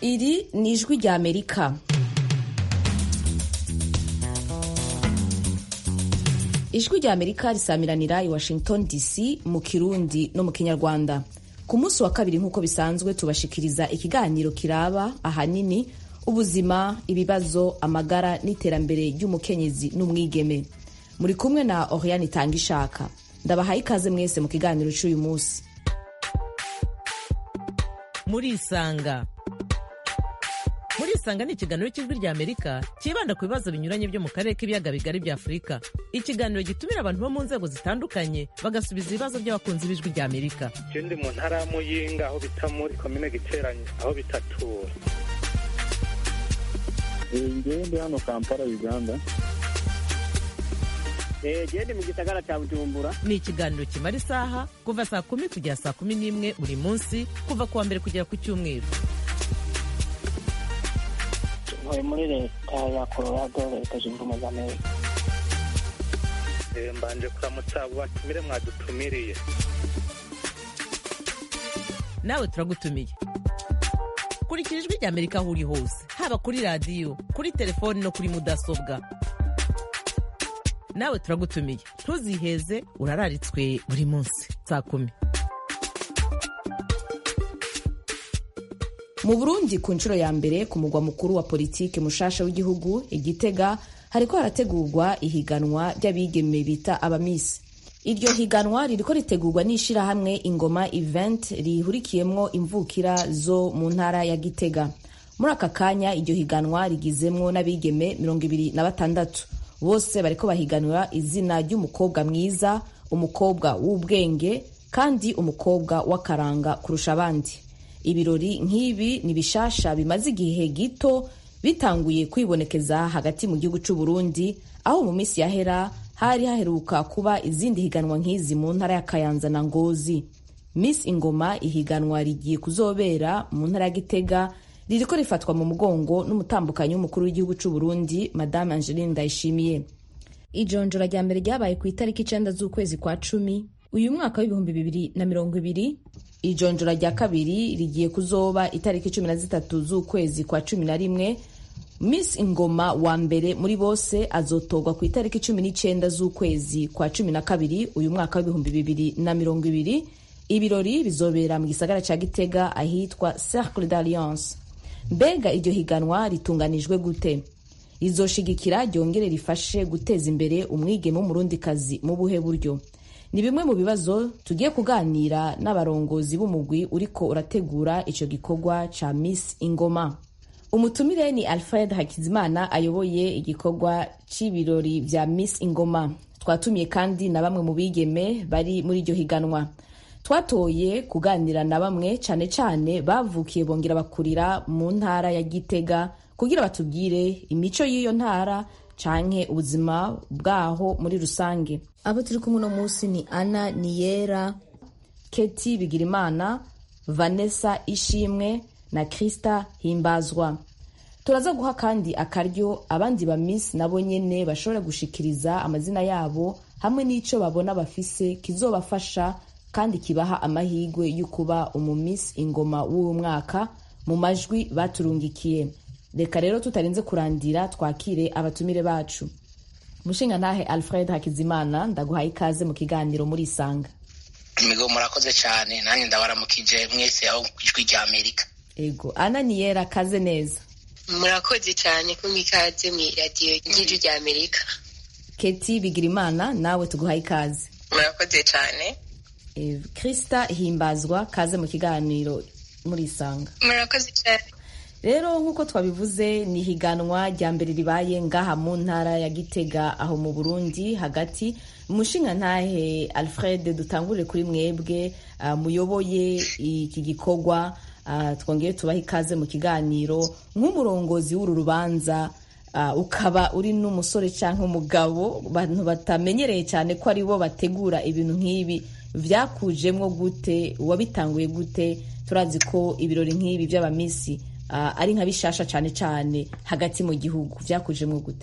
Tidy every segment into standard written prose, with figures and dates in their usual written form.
Iri ni ijwi rya Amerika. Ijwi rya Amerika risamiranira i Washington DC mu Kirundi no mu Kinyarwanda. Ku munsi wa kabiri nk'uko bisanzwe tubashikiriza ikiganiro kiraba ahanini ubuzima, ibibazo, amagara n'iterambere ry'umukenyezi n'umwigeme. Muri kumwe na Oriane Tangishaka. Ndabahaye ikaze mwese mu kiganiro cy'uyu munsi. Murisanga ni ikiganiro cy'ijwi rya Amerika kibanda ku bibazo binyuranye byo mu karere k'ibiyaga bigari bya Afurika. Ikiganiro gitumira abantu bo mu nzego zitandukanye bagasubiza ibibazo by'abakunzi b'ijwi rya Amerika. Ndi mu ntara ya Muyinga aho bita muri komine Giteranyi aho bitatura. Ndi hano Kampala, Uganda. Ndi mu gisagara cya Bujumbura. Ni ikiganiro kimara isaha kuva saa 10 kugera saa 11 buri munsi kuva kuwa mbere kugera ku cyumweru. Muri leta ya Colorado, leta zunze ubumwe za Amerika. Mbanje kuramutsa abo batumire mwadutumiriye. Nawe turagutumiye. Kurikira ijwi rya Amerika aho uri hose, haba kuri radio, kuri telefoni no kuri mudasobwa. Nawe turagutumiye. Ntuziheze, urararitswe buri munsi saa 10. Mu Burundi ku nshuro ya mbere ku mugwa mukuru wa politike mushasha w'igihugu Igitega hariko harategurwa ihiganwa ry'abigeme bita abamisi. Iryo higanwa ririko ritegurwa n'ishirahamwe Ingoma Event rihurikiyemwo imvukira zo mu ntara ya Gitega. Muri aka kanya iryo higanwa rigizemwo n'abigeme 26 bose bariko bahiganura izina ry'umukobwa mwiza, umukobwa w'ubwenge kandi umukobwa w'akaranga kurusha abandi. Ibirori nk'ibi ni bishasha bimaze igihe gito bitanguye kwibonekeza hagati mu gihugu c'u Burundi, aho mu minsi yahera hari haheruka kuba izindi higanwa nk'izi mu ntara ya Kayanza na Ngozi. Miss Ingoma ihiganwa rigiye kuzobera mu ntara ya Gitega ririko rifatwa mu mugongo n'umutambukanyi w'umukuru w'igihugu c'u Burundi Madame Angeline Ndayishimiye. Ijonjora rya mbere ryabaye ku itariki 9 z'ukwezi kwa 10 uyu mwaka w'ibihumbi 2020. Ijonjora rya kabiri rigiye kuzoba itariki 13 z'ukwezi kwa 11. Miss Ingoma wa mbere muri bose azotogwa ku itariki 19 z'ukwezi kwa 12 uyu mwaka w'ibihumbi 2020. Ibirori bizobera mu gisagara ca Gitega ahitwa Cercle d'Alliance. Mbega iryo higanwa ritunganijwe gute? Rizoshigikira ryongere rifashe guteza imbere umwigeme w'umurundikazi mu buhe buryo? Ni bimwe mu bibazo tugiye kuganira n'abarongozi b'umugwi uriko urategura ico gikorwa ca Miss Ingoma. Umutumire ni Alfred Hakizimana ayoboye igikorwa c'ibirori vya Miss Ingoma. Twatumiye kandi na bamwe mu bigeme bari muri iryo higanwa. Twatoye kuganira na bamwe cane bavukiye bongera bakurira mu ntara ya Gitega kugira batubwire imico y'iyo ntara canke ubuzima bwaho muri rusange. Abo turi kumwe no munsi ni Ana Niyera, Keti Bigirimana, Vanessa Ishimwe na Krista Himbazwa. Turaza guha kandi akaryo abandi ba Miss nabo nyene bashobora gushikiriza amazina yabo hamwe n'ico babona bafise kizobafasha kandi kibaha amahigwe y'ukuba Miss Ingoma w'uyu mwaka mu majwi baturungikiye. Reka rero tutarinze kurandira twakire abatumire bacu. Mushinga ntahe Alfred Hakizimana, ndaguhaye ikaze mu kiganiro muri Isanga. Migo murakoze cyane, nanjye ndabaramukije mwese aho kwijwi rya Amerika. Ego, Ana Niyera kaze neza. Murakoze cyane ko mwikaze mu radio y'ijwi rya Amerika. Keti Bigirimana nawe tuguhaye ikaze. Murakoze cyane. Krista Himbazwa kaze mu kiganiro muri Isanga. Murakoze cyane. Rero nkuko twabivuze ni higanwa rya mbere ribaye ngaha mu ntara ya Gitega aho mu Burundi hagati. Mushinga ntahe Alfred, dutangurire kuri mwebwe muyoboye iki gikorwa, twongeye tubaha ikaze mu kiganiro nk'umurongozi w'uru rubanza, ukaba uri n'umusore canke umugabo, bantu batamenyereye cyane ko ari bo bategura ibintu nk'ibi. Vyakujemwo gute? Wabitanguye gute? Turazi ko ibirori nk'ibi by'abamisi ari nka bishasha cyane hagati mu gihugu. Vyakujemwo gute?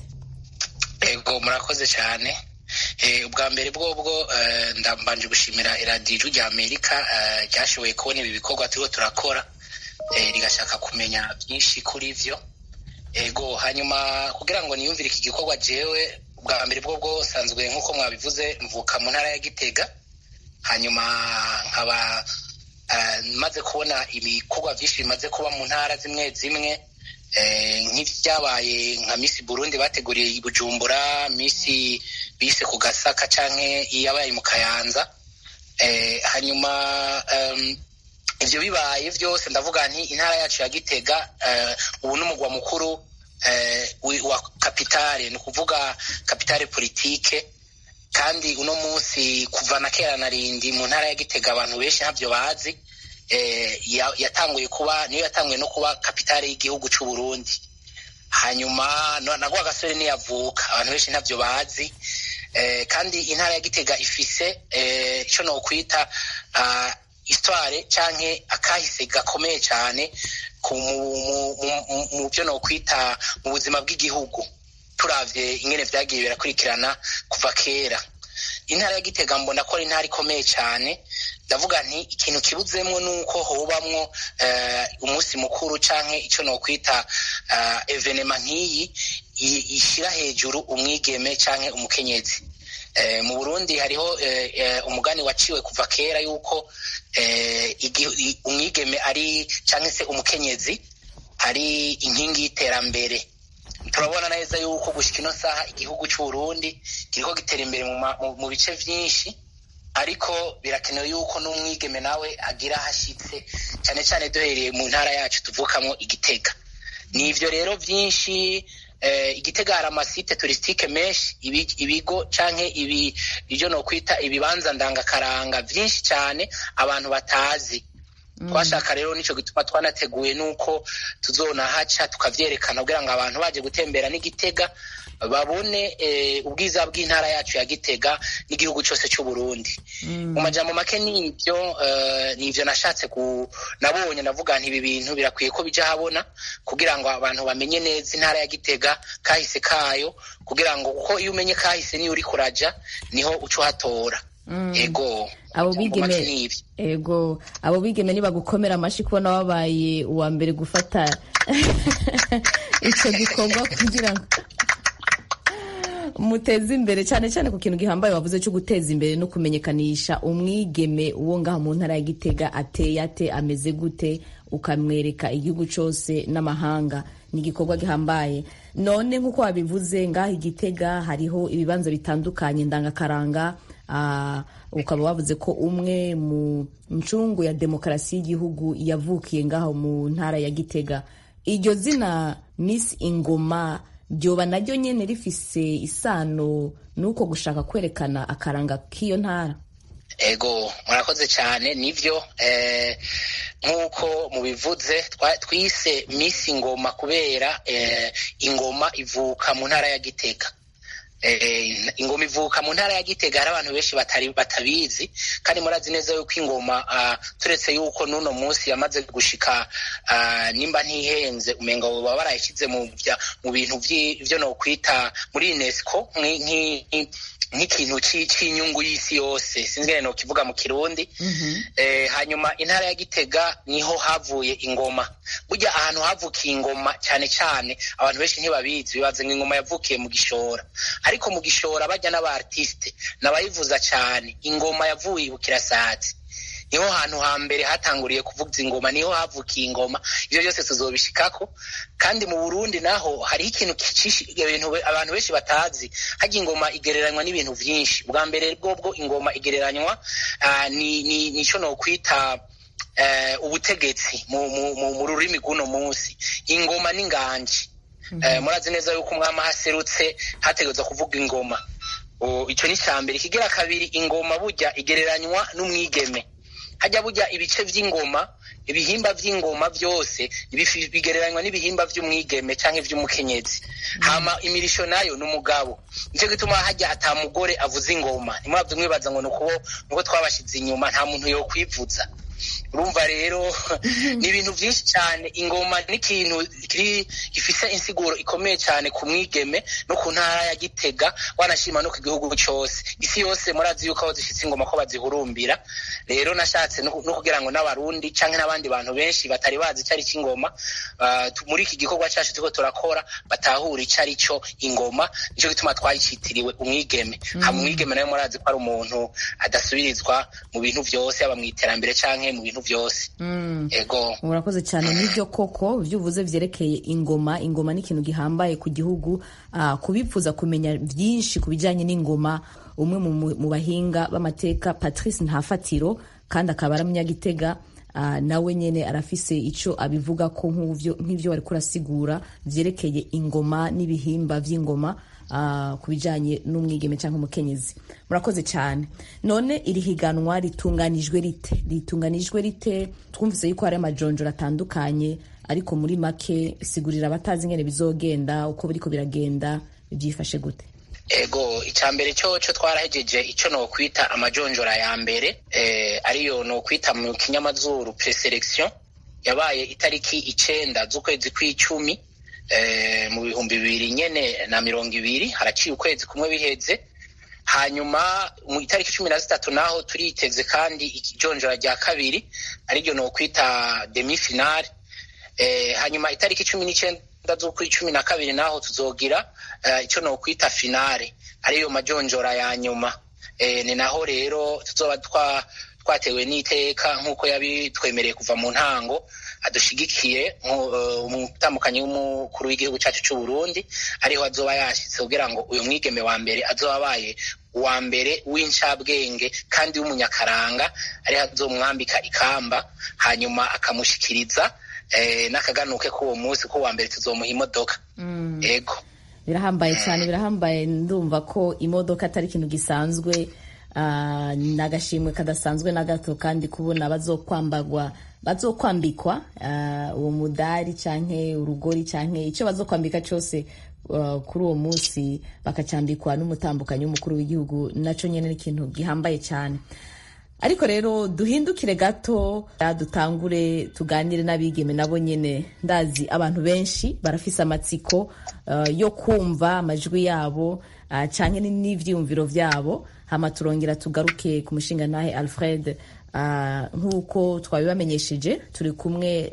Ego murakoze cyane. Ubwa mbere bwobwo ndambanje gushimira iradiyo rya Amerika ryashoboye kubona ibi bikorwa turiko turakora rigashaka kumenya byinshi kuri vyo. Ego hanyuma kugira ngo niyumvire iki gikorwa jewe ubwa mbere bwo sanzwe nk'uko mwabivuze mvuka mu ntara ya Gitega, hanyuma nkaba maze kubona ibikorwa byinshi bimaze kuba mu ntara zimwe zimwe, nk'ibyabaye nka Miss Burundi bateguriye i Bujumbura, Miss bise ku Gasaka canke iyabaye mu Kayanza. Hanyuma ivyo bibaye vyose ndavuga nti intara yacu ya Gitega ubu n'umugwa mukuru wa kapitale, ni kuvuga kapitale politike, kandi uno munsi kuva na kera narindi mu ntara ya Gitega abantu benshi ntavyo bazi. Yatanguye no kuba kapitale y'igihugu c'u Burundi. Hanyuma nagwa gasore niyavuka abantu benshi ntavyo bazi. Kandi intara ya Gitega ifise ico no kwita histoire canke akahise gakomeye cyane mu byo no kwita mu buzima bw'igihugu, turavye ingene vyagiye birakurikirana kuva kera. Intara ya Gitega mbona ko ari intara ikomeye cyane, ndavuga nti ikintu kibuzemwo nuko hobamwo umunsi mukuru canke ico no kwita evenement nk'iyi ishira hejuru umwigeme canke umukenyezi. Mu Burundi hariho umugani waciwe kuva kera yuko umwigeme ari canke se umukenyezi ari inkingi y'iterambere. Turabona neza yuko gushika ino saha igihugu c'u Burundi kiriko gitera imbere mu bice vyinshi, ariko birakenewe yuko n'umwigeme nawe agira hashitse, cyane cyane duhereye mu ntara yacu tuvukamwo Igitega. Nivyo rero vyinshi. Igitega hari amasite turisitike menshi, ibigo canke ibyo no kwita ibibanza ndangakaranga vyinshi cyane abantu batazi. Twashaka rero nico gituma twanateguye nuko tuzonahaca tukavyerekana kugira ngo abantu baje gutembera n'Igitega babone ubwiza bw'intara yacu ya Gitega n'igihugu cyose cy'u Burundi. Mu majambo make nivyo nashatse nabonye navuga nti ibi bintu birakwiye ko bija habona kugira ngo abantu bamenye neza intara ya Gitega kahise kayo, kugira ngo uko iyo umenye kahise niyo uri kuraja niho uco hatora. Ego abo bigeme niba gukomera amashi kubona wabaye uwa mbere gufata ico gikorwa kugira ngo muteze imbere cyane cyane ku kintu gihambaye wavuze cyo guteza imbere no kumenyekanisha umwigeme uwo ngaha mu ntara ya Gitega ateye ate, ameze gute, ukamwereka igihugu cyose n'amahanga. Ni igikorwa gihambaye. None nk'uko wabivuze ngaha Igitega hariho ibibanza bitandukanye ndangakaranga, ukaba wavuze ko umwe mu ncungu ya demokarasi y'igihugu yavukiye ngaho mu ntara ya Gitega. Iryo zina Miss Ingoma ryoba naryo nyene rifise isano nuko gushaka kwerekana akaranga k'iyo ntara? Ego murakoze cyane. Nivyo nk'uko mubivuze twise Miss Ingoma kubera ingoma ivuka mu ntara ya Gitega. Ingoma ivuka mu ntara ya Gitega hari abantu benshi batabizi, kandi murazi neza yuko ingoma turetse yuko nuno munsi yamaze gushika nimba ntihenze umenga baba barayishize mu bintu vyo no kwita muri UNESCO nk'ikintu c'inyungu y'isi yose, sinzi ngene no kivuga mu Kirundi. Hanyuma intara ya Gitega niho havuye ingoma. Burya ahantu havukiye ingoma cyane cyane abantu benshi ntibabizi, bibaze ngo ingoma yavukiye mu Gishora, ariko mu Gishora bajya n'abartiste nabayivuza cyane. Ingoma yavuye i Bukirasazi, niho hantu hambere hatanguriye kuvuza ingoma, niho havukiye ingoma. Ivyo byose tuzobishikako. Kandi mu Burundi naho hari ikintu ibintu abantu benshi batazi. Haje ingoma igereranywa n'ibintu vyinshi. Bwa mbere bwo ingoma igereranywa nico no kwita ubutegetsi mu rurimi rw'uno munsi. Ingoma n'inganji. Murazi neza yuko umwami haserutse hategezwa kuvuga ingoma. Ico ni cyambere. Kigira kabiri, ingoma burya igereranywa n'umwigeme. Hajya burya ibice vy'ingoma, ibihimba vy'ingoma byose bigereranywa n'ibihimba vy'umwigeme canke vy'umukenyezi. Hama imirisho nayo n'umugabo. Nico gituma hajya ata mugore avuza ingoma. Nimwavye mwibaza ngo nuko twabashize inyuma, nta muntu yo kwivuza. urumva rero ni ibintu byinshi cyane. Ingoma ni ikintu gifise insiguro ikomeye cyane ku mwigeme no ku ntara ya Gitega, wanashima no ku gihugu cyose. Isi yose murazi yuko aho zifise ingoma ko bazihurumbira. Rero nashatse no kugira ngo n'abarundi canke n'abandi bantu benshi batari bazi icari c'ingoma muri iki gikorwa cyacu turiko turakora batahura icari cyo ingoma. Nico gituma twayicitiriwe umwigeme. Umwigeme nawe murazi ko ari umuntu adasubirizwa mu bintu byose, aba mu iterambere canke mu bintu byose. Ego murakoze cyane. Nibyo koko vyuvuze vyerekeye ingoma. Ingoma ni ikintu gihambaye ku gihugu. Kubipfuza kumenya byinshi ku bijanye n'ingoma, umwe mu bahinga b'amateka Patrice Ntafatiro, kandi akaba ari umunyagitega, nawe nyene arafise ico abivuga ko nk'ivyo wari kurasigura vyerekeye ingoma n'ibihimba vy'ingoma ku bijanye n'umwigeme cyangwa umukenyezi. Murakoze cyane. None iri higanwa ritunganijwe rite? Twumvise yuko hari amajonjora atandukanye, ariko muri make sigurira abatazi ingene bizogenda, uko biriko biragenda, byifashe gute? Ego icambere cyo twarahejeje ico no kwita amajonjora ya mbere, ariyo no kwita mu kinyamazuru preselection, yabaye itariki 9 z'ukwezi kw'icumi mu 2020, haraciye ukwezi kumwe biheze. Hanyuma mu itariki 13 naho turiteze kandi ijonjora rya kabiri, ariryo no kwita demi finale. Hanyuma itariki 19 z'ukw'icumi na kabiri naho tuzogira icyo no kwita finale, ariyo majonjora ya nyuma. Ni naho rero tuzoba twatewe n'iteka nk'uko yabitwemereye kuva mu ntango, adushigikiye umutambukanyi w'umukuru w'igihugu cyacu cy'u Burundi, ariho azoba yashitse kugira ngo uyu mwigeme wa mbere azoba abaye wa mbere w'incabwenge kandi w'umunyakaranga, ariho azomwambika ikamba hanyuma akamushikiriza n'akaganuke k'uwo munsi ko wa mbere tuzomuha imodoka. Ego birahambaye cyane, birahambaye. Ndumva ko imodoka atari ikintu gisanzwe, n'agashimwe kadasanzwe na gato, kandi kubona bazokwambikwa uwo mudari canke urugori canke icyo bazokwambika cyose kuri uwo munsi bakacambikwa n'umutambukanyi w'umukuru w'igihugu, naco nyene n'ikintu gihambaye cyane. Ariko rero duhindukire gato, dutangure tuganire n'abigeme nabo nyene. Ndazi abantu benshi barafise amatsiko yo kumva amajwi yabo canke n'ivyiyumviro vyabo. Hama turongera tugaruke ku mushinga nahe Alfred. Nk'uko twabibamenyesheje, turi kumwe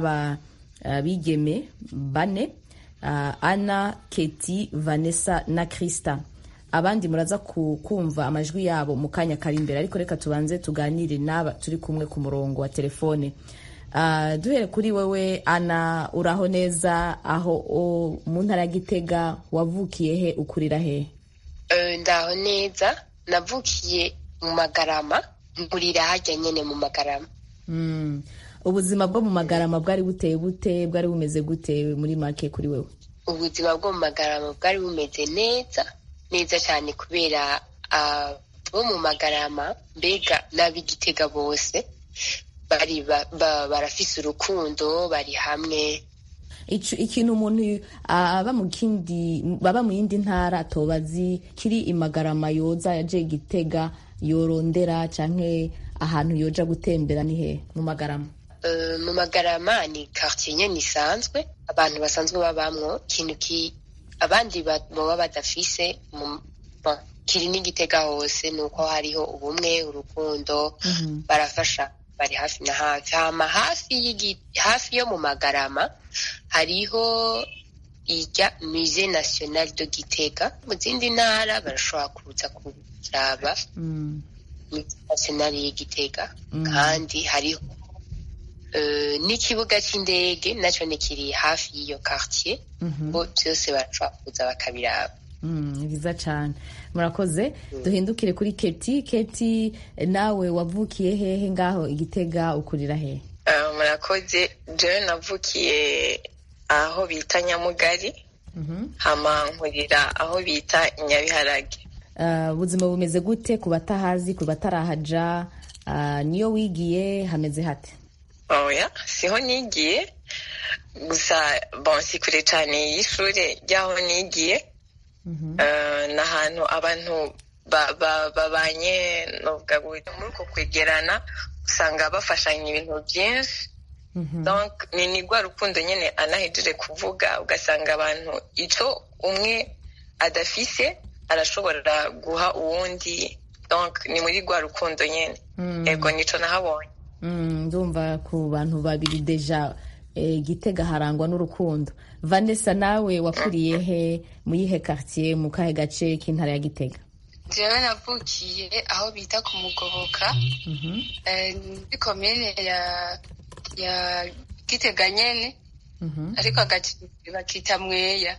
n'abigeme bane, Anna, Keti, Vanessa na Krista. Abandi muraza kumva amajwi yabo mu kanya kari imbere, ariko reka tubanze tuganire n'aba turi kumwe ku murongo wa telefone. Duhere kuri wewe Anna, uraho neza? Aho mu ntara ya Gitega wavukiye he, ukurira he? Ndaho neza, navukiye mu Magarama, nkurira hajya nyene mu Magarama. Ubuzima bwo mu Magarama bwari buteye bute, bwari bumeze gute muri make kuri wewe? Ubuzima bwo mu Magarama bwari bumeze neza cyane, kubera bo mu Magarama mbega n'ab'Igitega bose bari barafise urukundo, bari hamwe. Ikintu umuntu baba mu yindi ntara atobazi kiri i Magarama yoza yaje Gitega yorondera canke ahantu yoja gutembera ni he mu Magarama? Mu Magarama ni quartier nyene isanzwe, abantu basanzwe babamwo, ikintu abandi baba badafise kiri n'Igitega hose, nuko hariho ubumwe, urukundo, barafasha, bari hafi na hafi. Hama hafi yo mu Magarama hariho irya Musée National de Gitega. Mu zindi ntara barashobora kuza kuraba Musée National y'Igitega. Kandi hariho n'ikibuga cy'indege naco kiri hafi y'iyo quartier, bo byose barashobora kuza bakabiraba. Biza cyane, murakoze. Duhindukire kuri Keti. Keti, nawe wavukiye hehe ngaho Igitega, ukurira hehe? Murakoze. Je navukiye aho bita Nyamugari, hama nkurira aho bita Nyabiharage. Ubuzima bumeze gute ku batahazi, ku batarahaja? Niyo wigiye hameze hate? Oya, siho nigiye, gusa si kure cyane y'ishure ryaho nigiye. N'ahantu abantu babanye novuga muri uko kwegerana usanga bafashanya ibintu byinshi. Donc ni rwa rukundo nyine anahejeje kuvuga, ugasanga abantu icyo umwe adafise arashobora guha uwundi. Donc ni muri rwa rukundo nyine. Ego nico nahabonye. Ndumva ku bantu babiri deja Gitega harangwa n'urukundo. Vanessa, nawe wakuriye he, mu yihe quartier, mu kahe gace k'intara ya Gitega? Jewe navukiye aho bita ku Mugoboka, muri komine ya Gitega nyene, ariko agace bakita Mweya.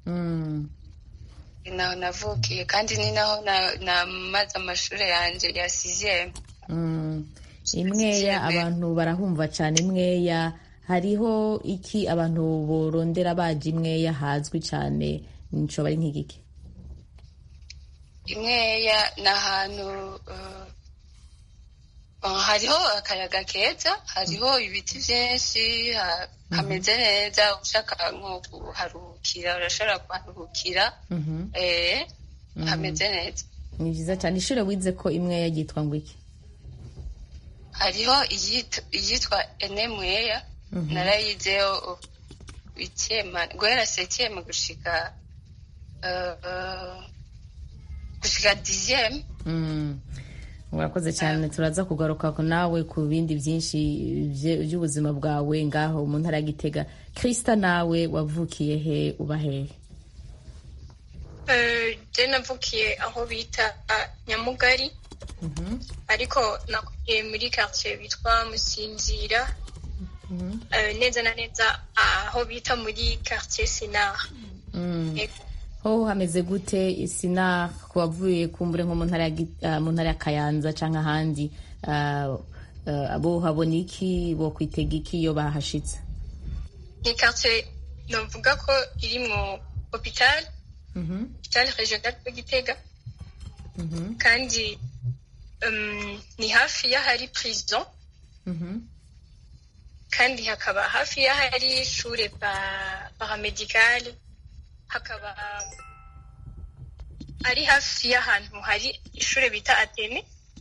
Naho navukiye kandi ni naho namaze amashuri yanje ya 6e. Imweya abantu barahumva cyane. Imweya hariho iki abantu borondera baje Imweya hazwi cyane, nico bari nk'igiki? Imweya n'ahantu hariho akayaga keza, hariho ibiti byinshi, hameze neza. Ushaka nko kuharuhukira urashobora kuharuhukira. Hameze neza, ni byiza cyane. Ishure wize ko Imweya yitwa ngo iki? Hariho iyitwa Enemweya, narayizeho guhera 7e gushika 10e. Urakoze cyane. Turaza kugaruka nawe ku bindi byinshi by'ubuzima bwawe ngaho mu ntara ya Gitega. Krista, nawe wavukiye he, uba hehe? Je navukiye aho bita Nyamugari, ariko nakuriye muri quartier bitwa Musinzira, neza na neza aho bita muri quartier Sinar. Ho hameze gute Sinar ku bavuye kumbure nko mu ntara ya Kayanza canke ahandi? Abo habona iki, bo kwitega iki iyo bahashitse? Ni quartier novuga ko irimwo hôpital régional de Gitega, kandi ni hafi y'ahari prison, kandi hakaba hafi y'ahari ishure paramedical, hakaba ari hafi y'ahantu hari ishure bita Atene.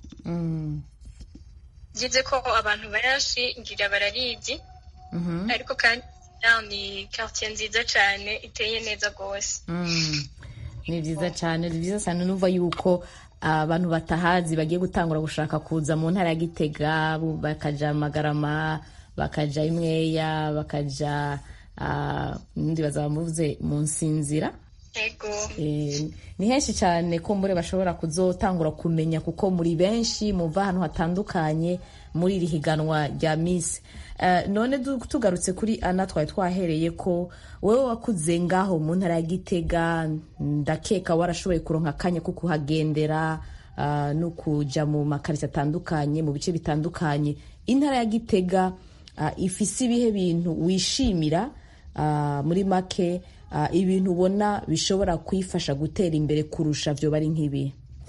Ngize ko abantu benshi ngira bararizi, ariko kandi ni quartier nziza cyane, iteye neza rwose. Ni byiza cyane, ni byiza cyane. Numva yuko abantu batahazi bagiye gutangura gushaka kuza mu ntara ya Gitega, bakaja Magarama, bakaja Imweya, bakaja ndi bazaba muvuze mu Nsinzira. Ego. Ni henshi cyane ko muri bashobora kuzotangura kumenya, kuko muri benshi muva ahantu hatandukanye muri iri higanwa rya Miss. None tugarutse kuri Ana, twari twahereye ko wewe wakuze ngaho mu ntara ya Gitega, ndakeka warashoboye kuronka akanya ko kuhagendera no kuja mu makarita atandukanye, mu bice bitandukanye. Intara ya Gitega ifise ibihe bintu wishimira, muri make ibintu ubona bishobora kwifasha gutera imbere kurusha byo bari nk'ibi?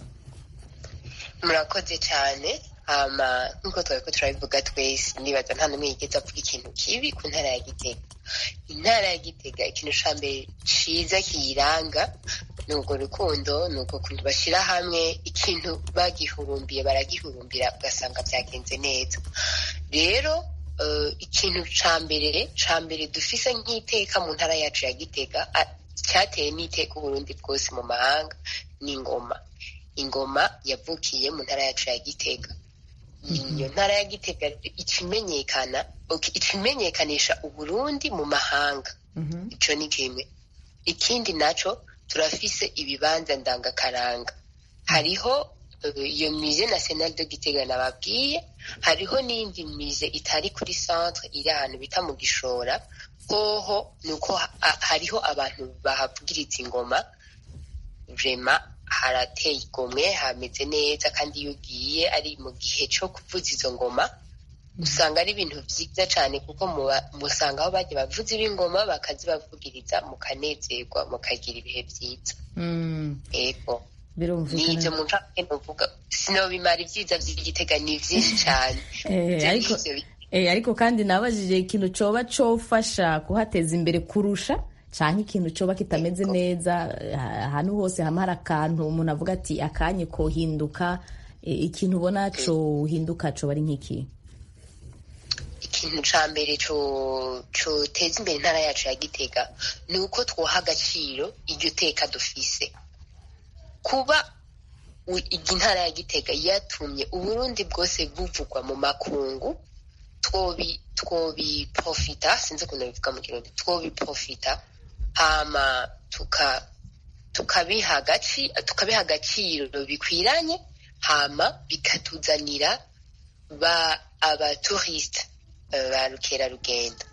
Murakoze cyane. Nkuko twari turabivuga twese, nibaza nta n'umwe yigeze avuga ikintu kibi ku ntara ya Gitega. Intara ya Gitega ikintu ca mbere ciza kiyiranga ni urwo rukundo, ni uko kuntu bashyira hamwe ikintu bagihurumbiye baragihurumbira, ugasanga byagenze neza. Rero ikintu ca mbere dufise nk'iteka mu ntara yacu ya Gitega, cyateye n'iteka Uburundi bwose mu mahanga, ni ingoma. Ingoma yavukiye mu ntara yacu ya Gitega. Iyo ntara ya Gitega ikimenyekanisha Uburundi mu mahanga. Ico ni kimwe. Ikindi naco, turafise ibibanza ndangakaranga. Hariho iyo musée national de Gitega nababwiye, hariho n'indi musée itari kuri centre, iri ahantu bita mu Gishora. Hoho nuko hariho abantu bahavugiriza ingoma, vraiment harateye igomwe, hameze neza, kandi iyo ugiye ari mu gihe cyo kuvuza izo ngoma usanga ari ibintu vyiza cyane, kuko musanga aho baje bavuza ibingoma bakazibavugiriza, mukanezerwa, mukagira ibihe vyiza. Ego nivyo munshake novuga, sinobimara ivyiza vy'Igitega ni vyinshi cyane. Ariko kandi nabajije ikintu coba cofasha kuhateza imbere kurusha, canke ikintu coba kitameze neza, ahantu hose hama hari akantu umuntu avuga ati akanye kohinduka, ikintu ubona cohinduka coba ari nk'iki? Ikintu ca mbere coteza imbere intara yacu ya Gitega ni uko twoha agaciro iryo teka dufise. Kuba intara ya Gitega yatumye Uburundi bwose buvugwa mu makungu, twobi profita, sinzi ukuntu bivuga mu Kirundi, twobi profita hama tukabiha agaciro bikwiranye, hama bikatuzanira abatouriste ba rukerarugendo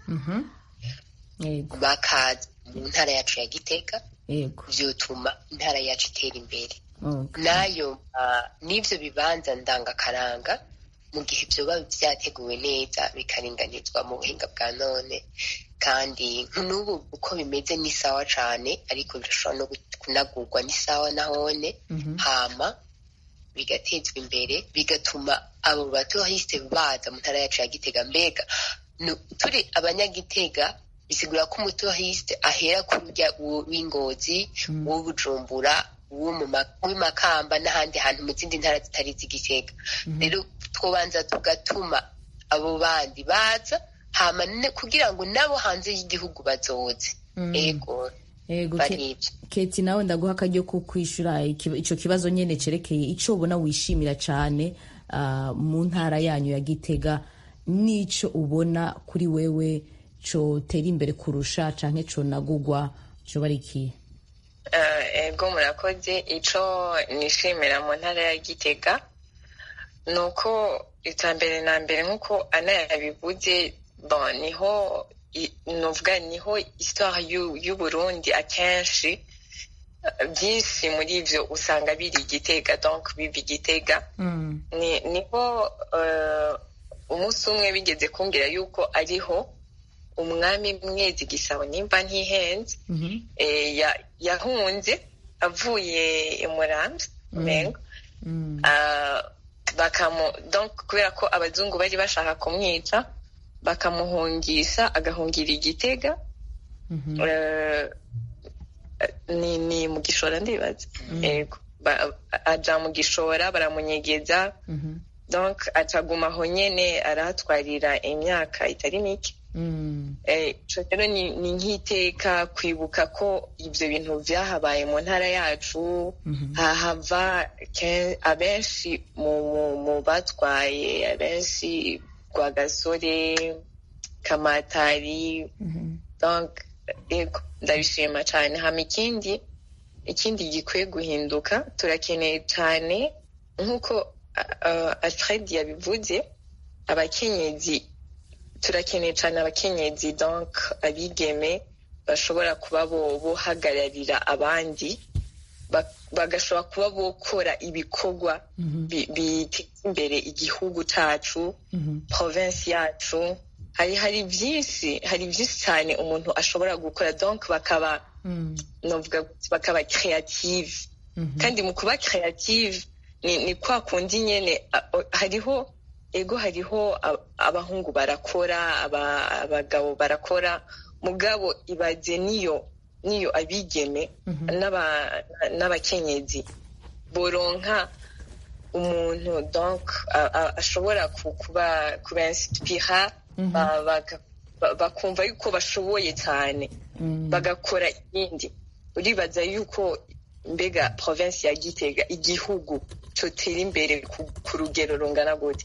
bakaza mu ntara yacu ya Gitega, vyotuma intara yacu itera imbere. Nayo n'ivyo bibanza ndangakaranga mu gihe vyoba vyateguwe neza bikaringanizwa mu buhinga bwa none, kandi n'ubu uko bimeze ni sawa cane, ariko birashobora no kunagurwa ni sawa nahone, hama bigatezwa imbere, bigatuma abo batouriste baza mu ntara yacu ya Gitega. Mbega turi abanyagitega bisigura ko umutouriste ahera ku rujya w'Ingozi, w'Ubujumbura, w'Imakamba n'ahandi hantu mu zindi ntara zitari z'Igitega. Rero twobanza tugatuma abo bandi baza, hama kugira ngo nabo hanze y'igihugu bazoze. Ego Keti, nawe ndaguha akaryo ko kwishura ico kibazo nyene cerekeye ico ubona wishimira cane mu ntara yanyu ya Gitega, n'ico ubona kuri wewe cotera imbere kurusha canke conagurwa, coba ari iki? Ego murakoze. Ico nishimira mu ntara ya Gitega nuko itambere na mbere nkuko Ana yabivuze, niho novuga niho histoire y'Uburundi akenshi byinshi muri ivyo usanga biri Gitega, donc bivi Gitega. Niho umunsi umwe bigeze kumbwira yuko ariho umwami Mwezi Gisabo, nimba ntihenze, yahunze avuye i Muramvya Mengo, donc kubera ko abazungu bari bashaka kumwica, bakamuhungisha agahungira Igitega. Ni mu Gishora ndibaza. Yego, aja mu Gishora baramunyegeza, donc acaguma aho nyene arahatwarira imyaka itari mike. Rero ni nk'iteka kwibuka ko ivyo bintu vyahabaye mu ntara yacu, hahava abenshi mu batwaye, abenshi Rwagasore, Kamatari, donc ndabishima cane. Hama ikindi gikwiye guhinduka, turakeneye cane nk'uko Alfred yabivuze, turakeneye cane abakenyezi, donc abigeme bashobora kuba bohagararira abandi, bagashobora kuba bokora ibikorwa biteza imbere igihugu cacu, province yacu. Hari vyinshi cyane umuntu ashobora gukora, donc bakaba creative. Kandi mu kuba creative ni kwa kundi nyene, hariho abahungu barakora, abagabo barakora, mugabo ibaze niyo abigeme n'abakenyezi boronka umuntu, donc ashobora kuba inspira, bakumva yuko bashoboye cyane, bagakora ibindi. Uribaza yuko mbega province ya Gitega, igihugu cotera imbere ku rugero rungana gute?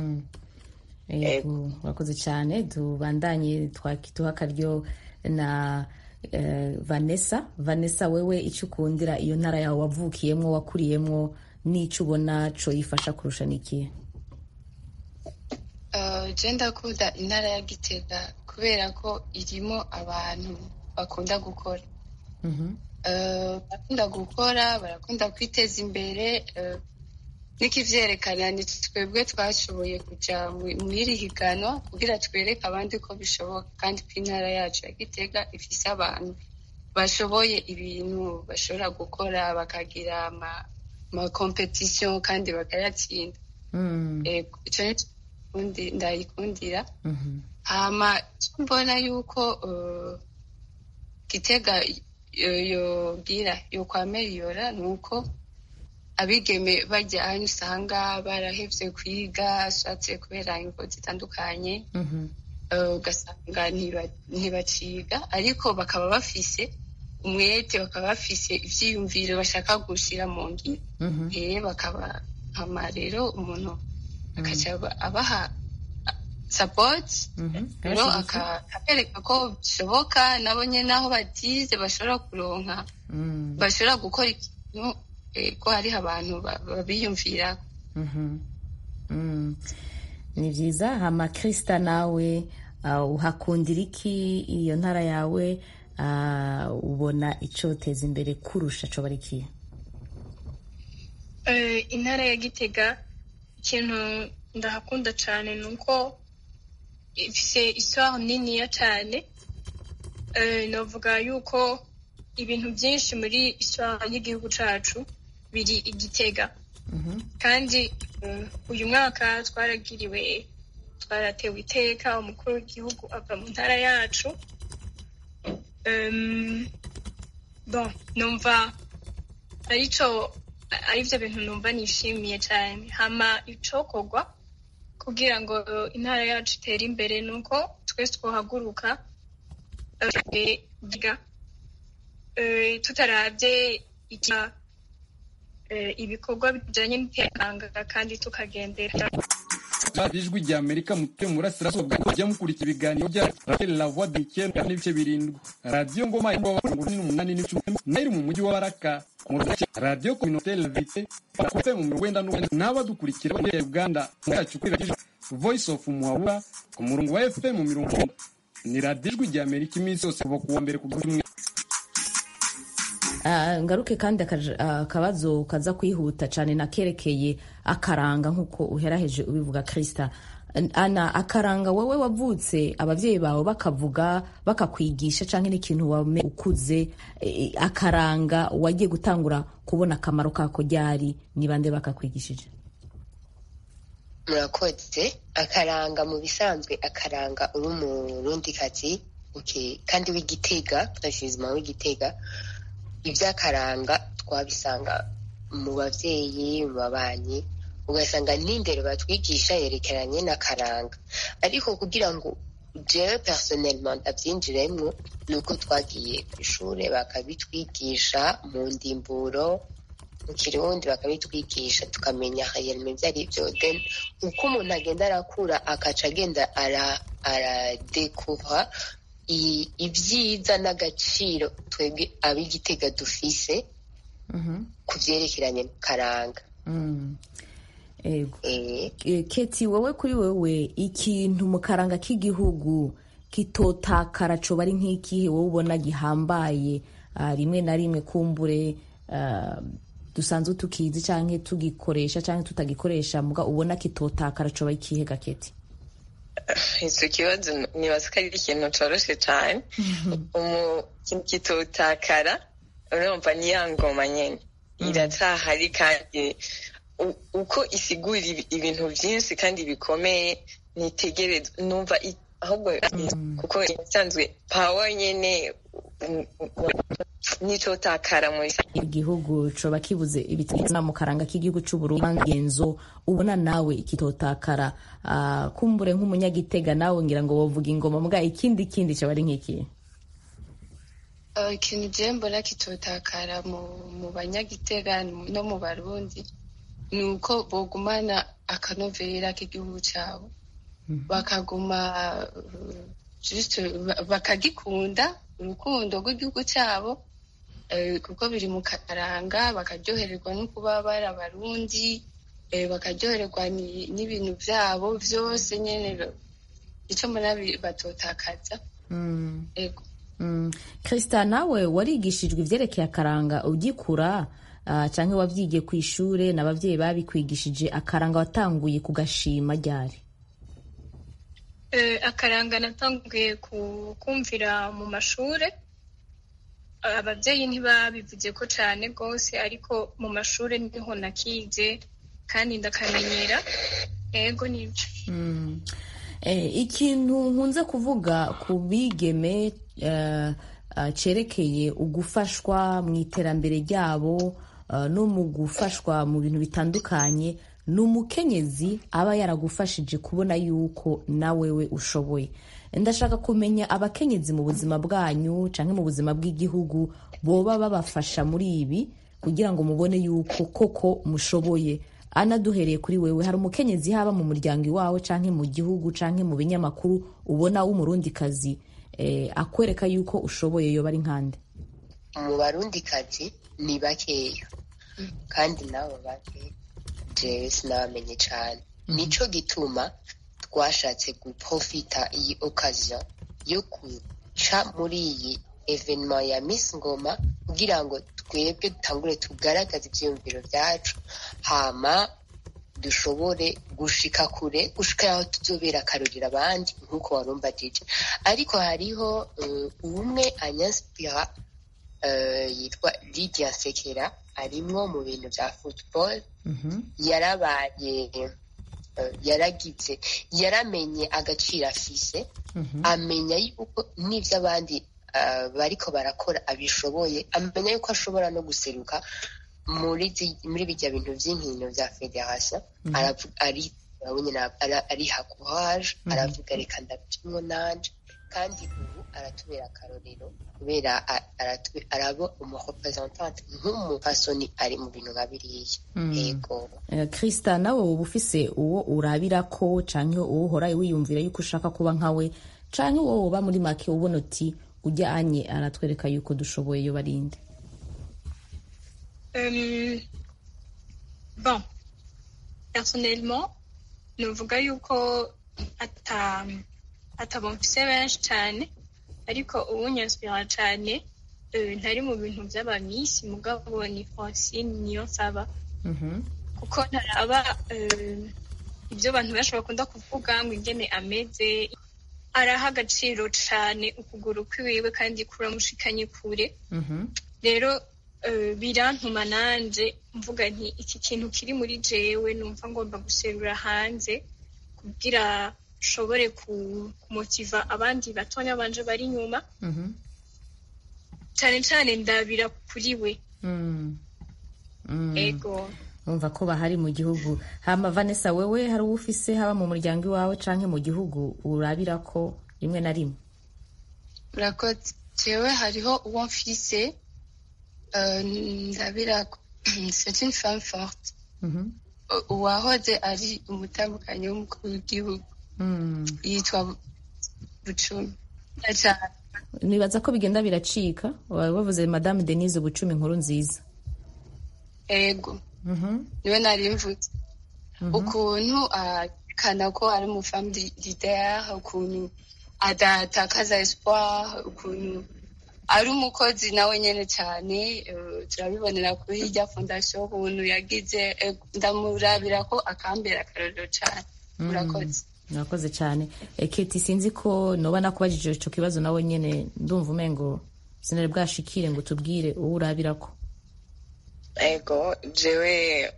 Urakoze cyane. Tubandanye twakituha akaryo na Vanessa, wewe icyo ukundira iyo ntara yawe wavukiyemwo, wakuriyemwo, n'icyo ubona co yifasha kurusha n'ikihe? Je ndakunda intara ya Gitega kubera ko irimo abantu bakunda gukora. Barakunda gukora, barakunda kwiteza imbere. Nikivyerekana ni twebwe twashoboye kuja muri higanwa kugira twereke abandi ko bishoboka, kandi ko intara yacu ya Gitega ifise abantu bashoboye ibintu, bashobora gukora bakagira ama competition kandi bakayatsinda. Ico ndayikundira. Hama mbona yuko Gitega yokwameliora ni uko abigeme bajya ahantu usanga barahevye kwiga ashatse kubera ingo zitandukanye ugasanga ntibaciga ariko bakaba bafise umwete bakaba bafise ivyiyumviro bashaka gushira mu ngiro bakaba hama rero umuntu akaca abaha support rero akabereka ko bishoboka nabo nyene aho batize bashobora kuronka bashobora gukora ikintu ko hariho abantu babiyumvira. Ni vyiza. Hama Krista nawe uhakundira iki iyo ntara yawe ubona icoteza imbere kurusha coba ari iki? Intara ya Gitega ikintu ndahakunda cane nuko ifise histoire niniya cane. Novuga yuko ibintu byinshi muri histoire y'igihugu cacu biri i Gitega. Kandi uyu mwaka twaratewe iteka umukuru w'igihugu ava mu ntara yacu. Numva arivyo bintu numva nishimiye cyane. Hama icokorwa kugira ngo intara yacu itere imbere nuko twese twohaguruka tutaravye ibikorwa bijanye n'iterambere kandi tukagendera ijwi rya Amerika mu burasirazuba bajya mukurikira ibiganiro bya La Voix de Mikeno n'ibice 7 Radio Ngoma y'Umunani nairi mu mujyi wa Baraka Radio Communautaire La Vérité bakufite mu Rwanda n'abadukurikira muri Uganda yacu kuri Voice of Muhabura ku murongo wa FM mu 100 ni Radio ijwi rya Amerika iminsi yose kuva kuwa mbere kugumwe. Ngaruke kandi akabazo kaza kwihuta cyane nakerekeye akaranga nkuko uheraheje ubivuga Krista. Ana akaranga wewe wavutse abavyeyi bawe bakavuga bakakwigisha canke n'ikintu wame ukuze akaranga wagiye gutangura kubona akamaro kako ryari ni bande bakakwigishije? Murakoze. Akaranga mu bisanzwe akaranga uri umurundi kazi kandi w'Igitega precisement w'Igitega. Ivy'akaranga twabisanga mu bavyeyi mu babanyi ugasanga n'indero batwigisha yerekeranye n'akaranga ariko kugira ngo jewe personnellement avyinjiremwo nuko twagiye kw'ishure bakabitwigisha mu ndimburo mu Kirundi bakabitwigisha tukamenya réellement vyarivyo then uko umuntu agenda arakura akaca agenda aradécouvrir ibyiza n'agaciro twebwe ab'Igitega dufise ku vyerekeranye n'akaranga. Keti wowe kuri wewe ikintu mu karanga k'igihugu kitotakara coba ari nk'ikihe wowe ubona gihambaye rimwe na rimwe kumbure dusanzwe tukizi canke tugikoresha canke tutagikoresha muga ubona kitotakara coba ikihe Gaketi? Icyo kibazo nibaza ko ari ikintu coroshe cyane. Ikintu kitotakara urumva ni ya ngoma nyene iracahari kandi uko isigura ibintu byinshi kandi bikomeye nitegereza numva ahubwo kuko isanzwe power nyene nico takara muri igihugu coba kibuze ibitana mu karanga k'igihugu c'u Burundi genzo ubona nawe ikitotakara kumbure nk'umunyagitega nawe ngira ngo wovuga ingoma muga ikindi coba ari nk'iki? Ikintu je mbona kitotakara mu banyagitega no mu Barundi nuko bogumana akanovera k'igihugu cabo bakaguma juste bakagikunda urukundo rw'igihugu cabo kuko biri mu karanga bakaryohererwa no kuba bari Abarundi bakaryohererwa n'ibintu vyabo vyose nyene ico mbona batotakaza. Ego. Krista nawe warigishijwe ivyerekeye akaranga ugikura canke wavyigiye kw'ishure n'abavyeyi babikwigishije akaranga watanguye kugashima ryari? Akaranga natanguye kumvira mu mashure. Abavyeyi ntibabivuze ko cane gose ariko mu mashure niho nakize kandi ndakamenyera. Ego nivyo. Ikintu nkunze kuvuga ku bigeme cerekeye ugufashwa mu iterambere ryabo no mu gufashwa mu bintu bitandukanye, ni umukenyezi aba yaragufashije kubona yuko nawewe ushoboye. Ndashaka kumenya abakenyezi mu buzima bwanyu canke mu buzima bw'igihugu boba babafasha muri ibi kugira ngo mubone yuko koko mushoboye. Ana, duhereye kuri wewe, hari umukenyezi haba mu muryango iwawe canke mu gihugu canke mu binyamakuru ubona w'umurundikazi akwereka yuko ushoboye yoba ari nkande? Mu barundikazi ni bakeya, kandi nabo bake jewe sinabamenye cane. Nico gituma twashatse guprofita iyi occasion yo kuca muri iyi evenement ya Miss Ngoma kugira ngo twebwe dutangure tugaragaze ivyiyumviro vyacu, hama dushobore gushika kure, gushika aho tuzobera akarorero abandi nk'uko warumva DJ. Ariko hariho umwe anyaspira yitwa Lydia Sekera, arimwo mu bintu vya football. Yarabaye yaragize, yaramenye agaciro afise, amenya yuko n'ivyo abandi bariko barakora abishoboye, amenya yuko ashobora no guseruka muri bijya bintu vy'inkino vya federation. Ariha courage, aravuga reka ndabicimwo nanje, kandi ubu aratubera akarorero kubera araba umurepresentante nk'umupasoni ari mu bintu nka biriya. Yego. Krista, nawe uba ufise uwo urabirako canke uwo uhora wiyumvira yuko ushaka kuba nkawe, canke uwo uba muri make ubona uti ujyanye aratwereka yuko dushoboye yo barinde? Bon, personnellement novuga yuko atabamfise benshi cane, ariko uwunyanspira cane ntari mu bintu vy'abamisi, mugabo ni Francine Niyonsaba. Kuko ntaraba ivyo abantu benshi bakunda kuvuga ngo ingene ameze, araha agaciro cane ukuguru kwiwiwe kandi kuramushikanye kure. Rero birantuma nanje mvuga nti iki kintu kiri muri jewe numva ngomba guserura hanze kugira nshobore kumotiva abandi batonya banje bari inyuma. Cane cane ndabira kuri we. Ego. Umva ko bahari mu gihugu. Hama Vanessa, wewe hari ufise haba mu muryango iwawe canke mu gihugu urabirako rimwe na rimwe? Urakoze. Jewe hariho uwo mfise ndabirako. C'est une femme forte. Uwahoze ari umutambukanyi w'umukuru w'igihugu. Yitwa Bucumi. Nibaza ko bigenda biracika. Wavuze Madame Denise Bucumi Nkurunziza. Ego. Niwe nari mvuze. Ukuntu akana ko ari mu famille leader, ukuntu adatakaza espoir, ukuntu ari umukozi nawe nyene cyane, turabibonera kuri hirya fondation ukuntu yagize. Ndamurabira ko akambera akarorero cyane. Urakoze. Murakoze cyane. Keti, sinzi ko noba nakubajije ico kibazo nawe nyene, ndumva umengo sinari bwashikire ngo tubwire uwo urabirako. Ego, jewe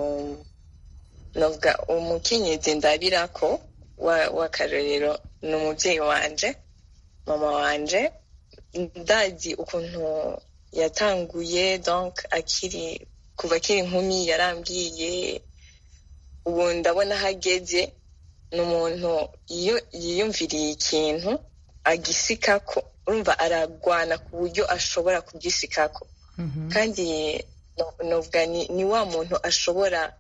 novuga umukenyezi ndabirako w'akarorero ni umuvyeyi wanje, mama wanje. Ndazi ukuntu yatanguye, donc kuva akiri inkumi yarambwiye, ubu ndabona hageze. Ni umuntu iyo yiyumviriye ikintu agisikako, urumva aragwana ku buryo ashobora kugisikako. Kandi novuga ni wa muntu ashobora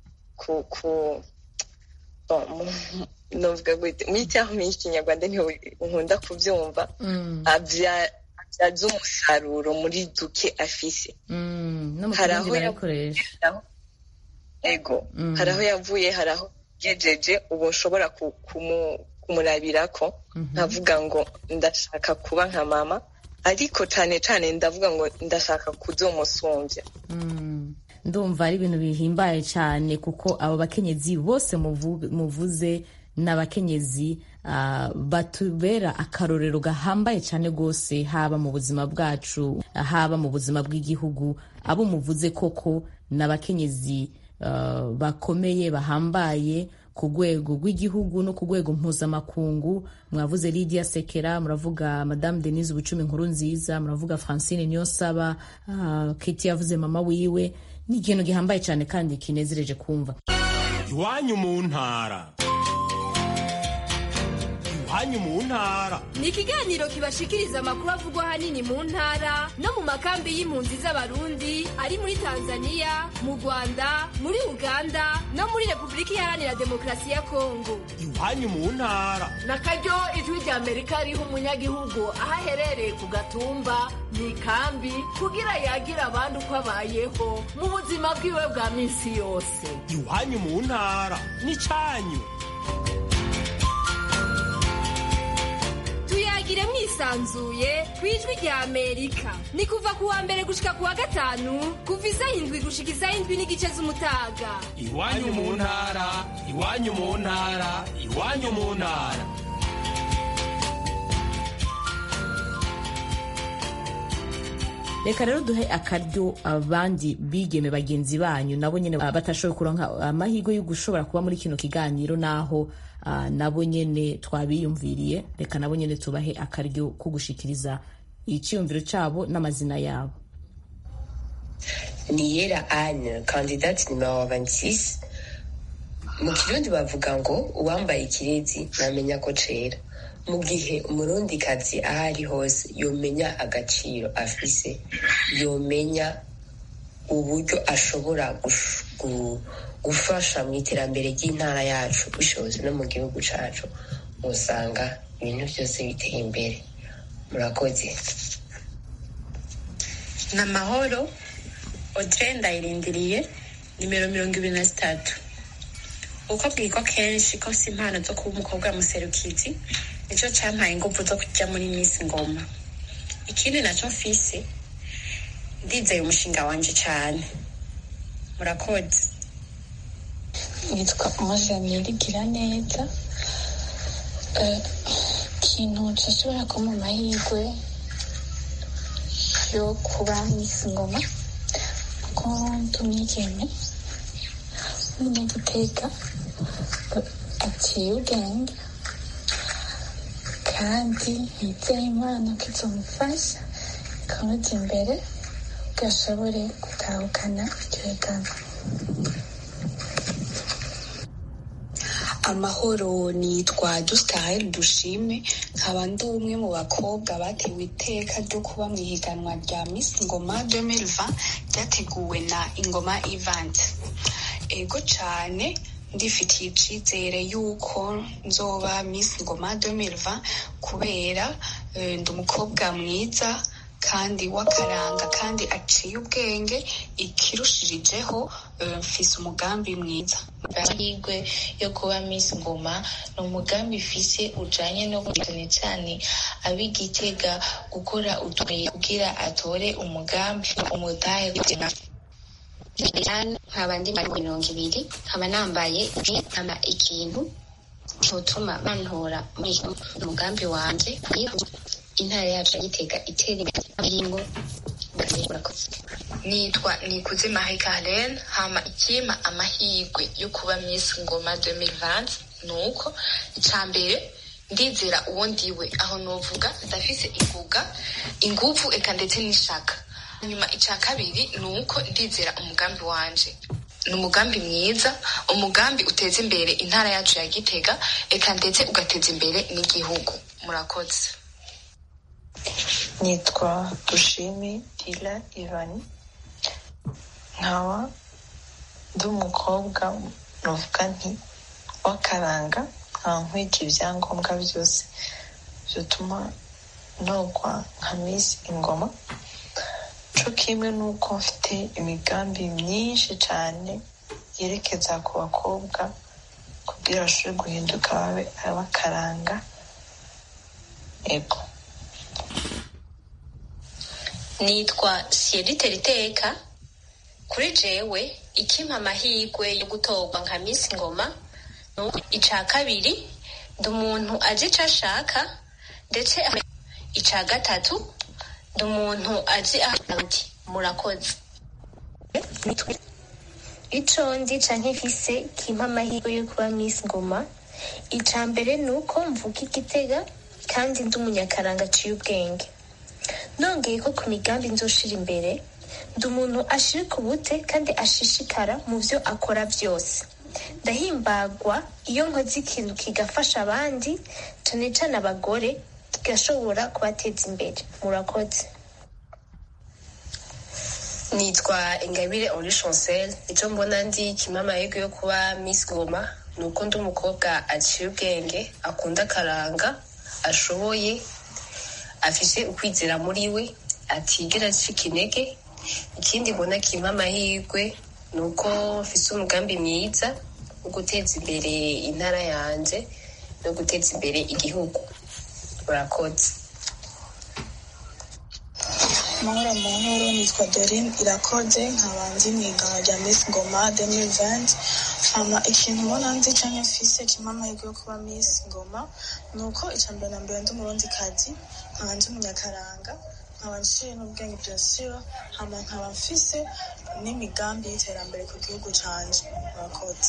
novuga gute muri terme y'ikinyarwanda niho nkunda kuvyumva, abyaza umusaruro muri duke afise. Haraho yakoresha. Ego, haraho yavuye, haraho gejeje, ubu nshobora kumurabirako nkavuga ngo ndashaka kuba nka mama, ariko cane cane ndavuga ngo ndashaka kuzomusumbya. Ndumva ari ibintu bihimbaye cyane, kuko abo bakenyezi bose muvuze n'abakenyezi batubera akarorero gahambaye cyane gose, haba mu buzima bwacu, haba mu buzima bw'igihugu. Abo muvuze koko n'abakenyezi bakomeye bahambaye ku rwego rw'igihugu no ku rwego mpuzamakungu. Mwavuze Lydia Sekera, muravuga Madame Denise Bucumi Nkurunziza, muravuga Francine Niyonsaba, Kiti yavuze mama wiwe. Ni ikintu gihambaye cyane kandi kinezereje kumva. Iwanyu mu ntara. Iwanyu mu ntara ni ikiganiro kibashikiriza amakuru avugwa ahanini mu ntara no mu makambi y'impunzi z'abarundi ari muri Tanzania, mu Rwanda, muri Uganda no muri Repubulika Iharanira Demokarasi ya Kongo. Iwanyu mu ntara nakaryo ijwi rya Amerika riha umunyagihugu aho aherereye ku gatumba mu ikambi kugira yagira abandi uko abayeho mu buzima bwiwe bwa minsi yose. Iwanyu mu ntara ni cyanyu. Tuyagire mwisanzuye kwijwi rya Amerika. Ni kuva kuwa mbere gushika kuwa gatanu kuva 7 gushika 7 n'igice z'umutaga. Iwanyu mu ntara, iwanyu mu ntara, iwanyu mu ntara. Reka rero duhe akaryo abandi bigeme bagenzi banyu nabo nyene batashoboye kuronka amahirwe yo gushobora kuba muri kino kiganiro, naho nabo nyene twabiyumviriye. Reka nabo nyene tubahe akaryo ko gushikiriza iciyumviro cabo n'amazina yabo. Niyera Anne, candidate numero 26. Mu Kirundi bavuga ngo uwambaye ikirezi namenya ko cera. Mu gihe umurundikazi ahari hose yomenya agaciro afise, yomenya uburyo ashobora gufasha mu iterambere ry'intara yacu bishoboze no mu gihugu cacu, usanga ibintu byose biteye imbere. Murakoze. Namahoro Audrey Ndayirindiriye, nimero 23. Uko bwiko kenshi ko si impano zo kuba umukobwa muserukizi nico campaye ingufu zo kujya muri Miss Ngoma. Ikindi naco mfise, ndizeye umushinga wanje cane. Murakoze. Nitwa Mozamiri Giraneza. Kintu cashobora ko mu mahirwe yo kuba Miss Ngoma ko tumigeme n'igiteka aciye ubwenge kandi yizeye Imana ko izomufasha ikamuza imbere gashobore gutahukana iryo higanwa. Amahoro, nitwa Dustahel Dushime, nkaba ndi umwe mu bakobwa batewe iteka ryo kuba mu ihiganwa rya Miss Ngoma 2020 ryateguwe na Ingoma Event. Ego cane ndifitiye icizere yuko nzoba Miss Ngoma 2020 kubera ndi umukobwa mwiza kandi wakaranga kandi aciye ubwenge, ikirushirijeho mfise umugambi mwiza. Amahirwe yo kuba Miss Ngoma ni umugambi ifise ujanye no cyane cyane ab'Igitega gukora utuye kugira atore umugambi umudahe nkaba ndi 20, nkaba nambaye ikintu cyotuma bantora muri umugambi wanje. Intara yacu Gitega itera ingo. Nitwa Nikuze Marie Carlene, hama ikima amahirwe yo kuba Miss Ngoma 2020 nuko icambere ndizera uwo ndiwe, aho novuga ndafise inguvu eka ndetse n'ishaka. Nyuma ica kabiri nuko ndizera umugambi wanje ni umugambi mwiza, umugambi uteza imbere intara yacu ya Gitega eka ndetse ugateza imbere n'igihugu. Murakoze. Nitwa Dushimi Dila Ivani, nkaba ndi umukobwa novuga nti wakaranga, nkaba nkwika ibyangombwa byose byotuma nogwa nka Miss Ingoma. Co kimwe nuko mfite imigambi myinshi cyane yerekeza ku bakobwa kugira bashobore guhinduka babe abakaranga. Ego. Nitwa Sierite Riteka. Kuri jewe ikimpa amahirwe yo gutorwa nka Miss Ngoma ica kabiri ndi umuntu azi ico ashaka, ndetse ica gatatu ndi umuntu azi ahandi. Murakoze. ico ndi canke mfise kimpa amahirwe yo kuba Miss Ngoma, ica mbere ni uko mvuka Igitega kandi ndi umunyakaranga aciye ubwenge. Nongeye ko ku migambi nzoshira imbere, ndi umuntu ashirika ubute kandi ashishikara mu vyo akora vyose. Ndahimbagwa iyo nkoze ikintu kigafasha abandi, cane cane abagore, kigashobora kubateza imbere. Murakoze. Nitwa Ingabire Henri Chancel. Icyo mbona ndi kimpa amahirwe yo kuba Miss Ngoma ni uko ndi umukobwa aciye ubwenge, akunda akaranga, ashoboye, afise ukwizera muri we, atigera acika intege. Ikindi mbona kimpa amahirwe ni uko mfise umugambi mwiza wo guteza imbere intara yanje no guteza imbere igihugu. Murakoze. Mahoro, nitwa Dorine Irakoze, nkaba ndi mw'higanwa rya Miss Ngoma 2020. Ikintu mbona nzi canke mfise kimpa amahirwe yo kuba Miss Ngoma ni uko ica mbere na mbere ndi umurundikazi, nkaba ndi umunyakaranga, nkaba nciye n'ubwenge vyosiro, hama nkaba mfise n'imigambi y'iterambere ku gihugu canje. Murakoze.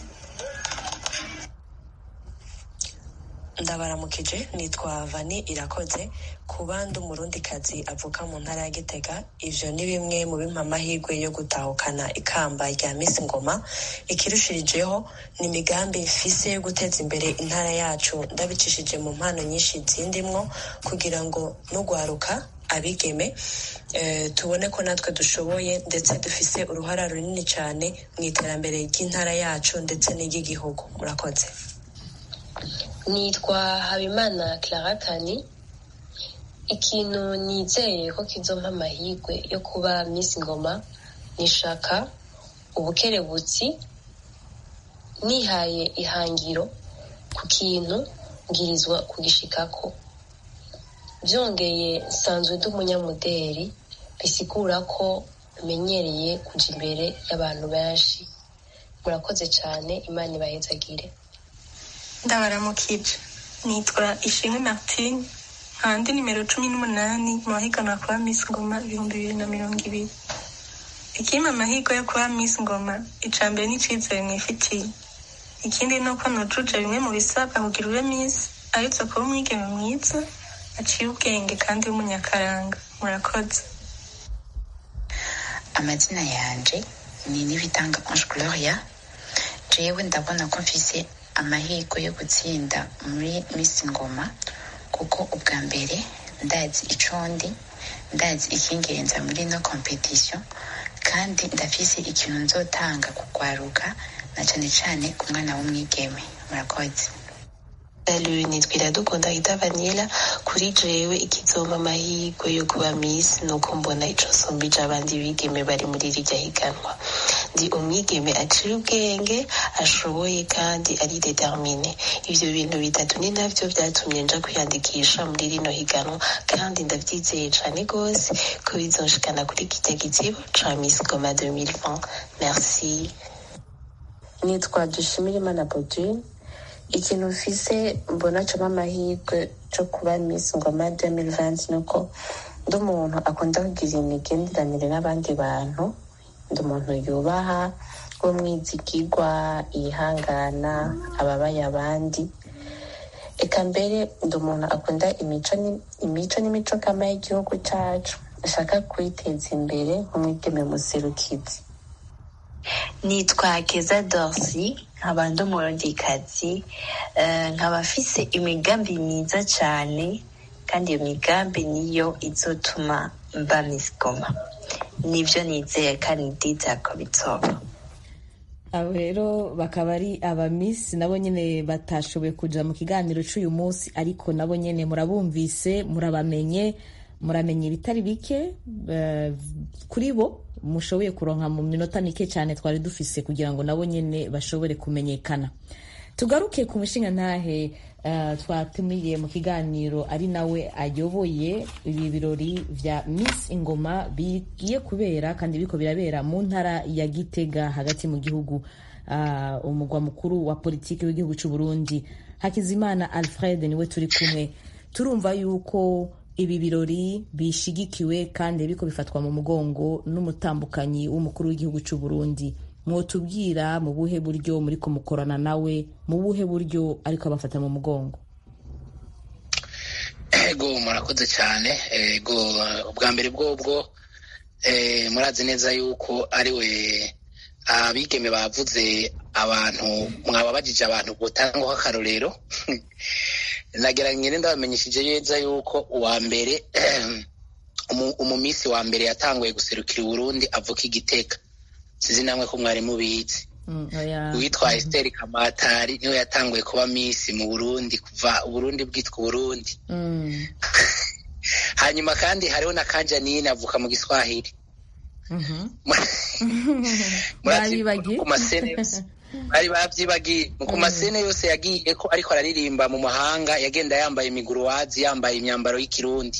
Ndabaramukije, nitwa Vani Irakoze, kuba ndi umurundikazi avuka mu ntara ya Gitega. Ivyo ni bimwe mu bimpa amahirwe yo gutahukana ikamba rya Miss Ngoma. Ikirushirijeho ni imigambi mfise yo guteza imbere intara yacu, ndabicishije mu mpano nyinshi zindimwo, kugira ngo n'ugwaruka abigeme tubone ko natwe dushoboye ndetse dufise uruhara runini cane mu iterambere ry'intara yacu ndetse n'iry'igihugu. Murakoze. Nitwa Habimana Clara Kani. Ikintu nizeye ko kizompa amahirwe yo kuba Miss Ngoma nishaka ubukerebutsi, nihaye ihangiro ku kintu ngirizwa kugishikako. Vyongeye nsanzwe ndi umunyamuderi, bisigura ko menyereye kuja imbere y'abantu benshi. Murakoze cane, Imana ibahezagire. Ndabaramukije, nitwa Ishimwe Martine, nkandi nimero 18 mu mahiganwa kuba Miss Ngoma 2020. Ikimpa amahirwe yo kuba Miss Ngoma, ica mbere n'icizere mwifitiye. Ikindi ni uko nujuje bimwe mu bisabwa kugira ube Miss, aretse kuba umwigeme mwiza, aciye ubwenge kandi w'umunyakaranga. Murakoze. Amazina yanje ni Nibitanga Ange Gloria. Jewe ndabona ko mfise amahirwe yo gutsinda muri Miss Ngoma, kuko ubwa mbere ndazi icondi, ndazi ikingenza muri no competition, kandi ndafise ikintu nzotanga kugwaruka, na cane cane ku mwana w'umwigeme. Murakoze. Salut, nitwa Iradukunda Rita Vanilla. Kuri jewe ikizompa amahirwe yo kuba Miss nuko mbona ico nsumbije abandi bigeme bari muri rirya higanwa. Ndi umwigeme aciye ubwenge, ashoboye kandi ari determine. Ivyo bintu bitatu ni navyo vyatumye nja kwiyandikisha muri rino higanwa, kandi ndavyizeye cane gose ko bizonshikana kuri kirya gitsibo ca Miss Ngoma 2020. Merci. Nitwa Dushimirimana Baudrine. Ikintu mfise mbona coma amahirwe co kuba Miss Ngoma 2020 nuko ndi umuntu akunda kugira imigenderanire n'abandi bantu, ndi umuntu yubaha, w'umwizigirwa, yihangana, ababaye abandi. Eka mbere ndi umuntu akunda imico n'imico kama y'igihugu cacu, ashaka kwiteza imbere nk'umwigeme muserukizi. Nitwa Keza Dorsi, nkaba ndi umurundikazi, nkaba mfise imigambi myiza cane, kandi iyo migambi niyo izotuma mba Miss Ngoma. Nivyo nizeye kandi ndizera ko bizoba. Abo rero bakaba ari aba Miss nabo nyene batashoboye kuja mu kiganiro c'uyu munsi, ariko nabo nyene murabumvise, muramenye ibitari bike kuri bo mushoboye kuronka mu minota mike cyane twari dufise kugira ngo nabo nyene bashobore kumenyekana. Tugaruke ku mushinga ntahe twatumiye mu kiganiro, ari nawe ayoboye ibi birori vya Miss Ngoma bigiye kubera kandi biko birabera mu ntara ya Gitega hagati mu gihugu, umugwa mukuru wa politiki w'igihugu c'u Burundi. Hakizimana Alfred niwe turi kumwe. Turumva yuko ibi birori bishigikiwe kandi biko bifatwa mu mugongo n'umutambukanyi w'umukuru w'igihugu c'u Burundi. mwotubwira mu buhe buryo muri kumukorana nawe, mu buhe buryo ariko abafata mu mugongo? Ego murakoze cyane. Ego ubwa mbere bwobwo murazi neza yuko ari we abigeme bavuze abantu mwababajije abantu botanga akarorero. Nageranye ndabamenyeshije neza yuko uwa mbere umumisi wa mbere yatanguye guserukira Burundi avuka Igitega, sizi namwe ko mwari mubizi. Witwa Esther Kamatari niwe yatanguye kuba misi mu Burundi kuva Burundi bwitwa Burundi. Hanyuma kandi hariho na Kanjanine avuka mu Giswahili. Bari babyibagiye ku masene yose yagiye ko ariko araririmba mu mahanga, yagenda yambaye imiguruwazi, yambaye imyambaro y'ikirundi.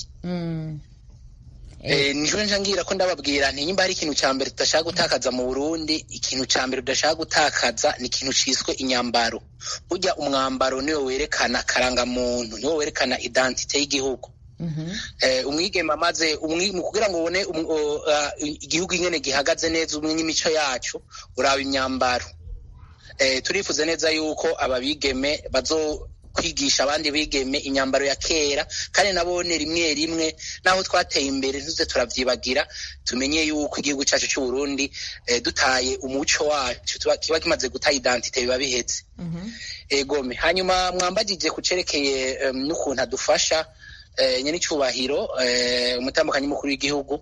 Nijo njangira ko ndababwira nti nyimba hari ikintu ca mbere tudashaka gutakaza mu Burundi, ikintu ca mbere tudashaka gutakaza ni ikintu ciswe inyambaro. Burya umwambaro niwo werekana karanga muntu, niwo werekana identite y'igihugu. Umwigeme amaze kugira ngo ubone igihugu ingene gihagaze neza, umwe n'imico yacu, uraba imyambaro. Turifuza neza yuko ababigeme bazo kwigisha abandi bigeme imyambaro ya kera, kandi nabone rimwe rimwe naho twateye imbere ntuze turavyibagira, tumenye yuko igihugu cyacu cy'u Burundi dutaye umuco wacu kiba kimaze guta identite biba bihetse. Egome hanyuma mwambagije kucerekeye n'ukuntu adufasha nyene cyubahiro umutambukanyi mukuru w'igihugu.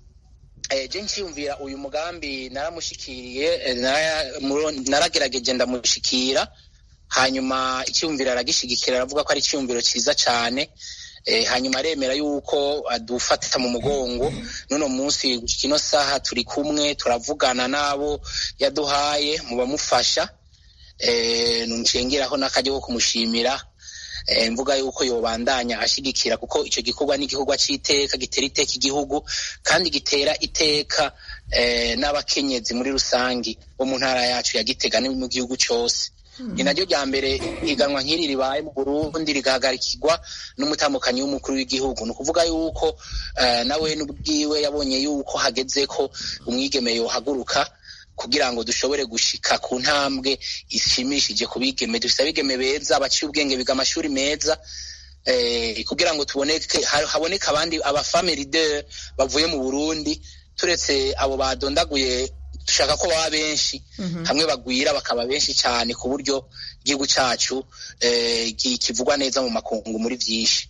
Je nciyumvira uyu mugambi naramushikiriye, naragerageje ndamushikira, hanyuma icyumviro aragishigikira, aravuga ko ari icyumviro cyiza cyane. Hanyuma aremera yuko adufata mu mugongo. None munsi kino saha turi kumwe turavugana nabo yaduhaye mu bamufasha. Nuncengeraho n'akajyo ko kumushimira, mvuga yuko yobandanya ashigikira, kuko icyo gikorwa ni igikorwa cy'iteka, gitera iteka igihugu kandi gitera iteka n'abakenyezi muri rusangi bo mu ntara yacu ya Gitega no mu gihugu cyose. Ni naryo rya mbere higanwa nk'iri ribaye mu Burundi rigahagarikirwa n'umutambukanyi w'umukuru w'igihugu. Ni ukuvuga yuko nawe n'ubwiwe yabonye yuko hageze ko umwigeme yohaguruka kugira ngo dushobore gushika ku ntambwe ishimishije ku bigeme. Dufite abigeme beza baciye ubwenge, biga amashuri meza, kugira ngo haboneke abandi abafamily leader bavuye mu Burundi, turetse abo badondaguye dushaka ko baba benshi hamwe bagwira bakaba benshi cyane, ku buryo igihugu cyacu kivugwa neza mu makungu muri byinshi.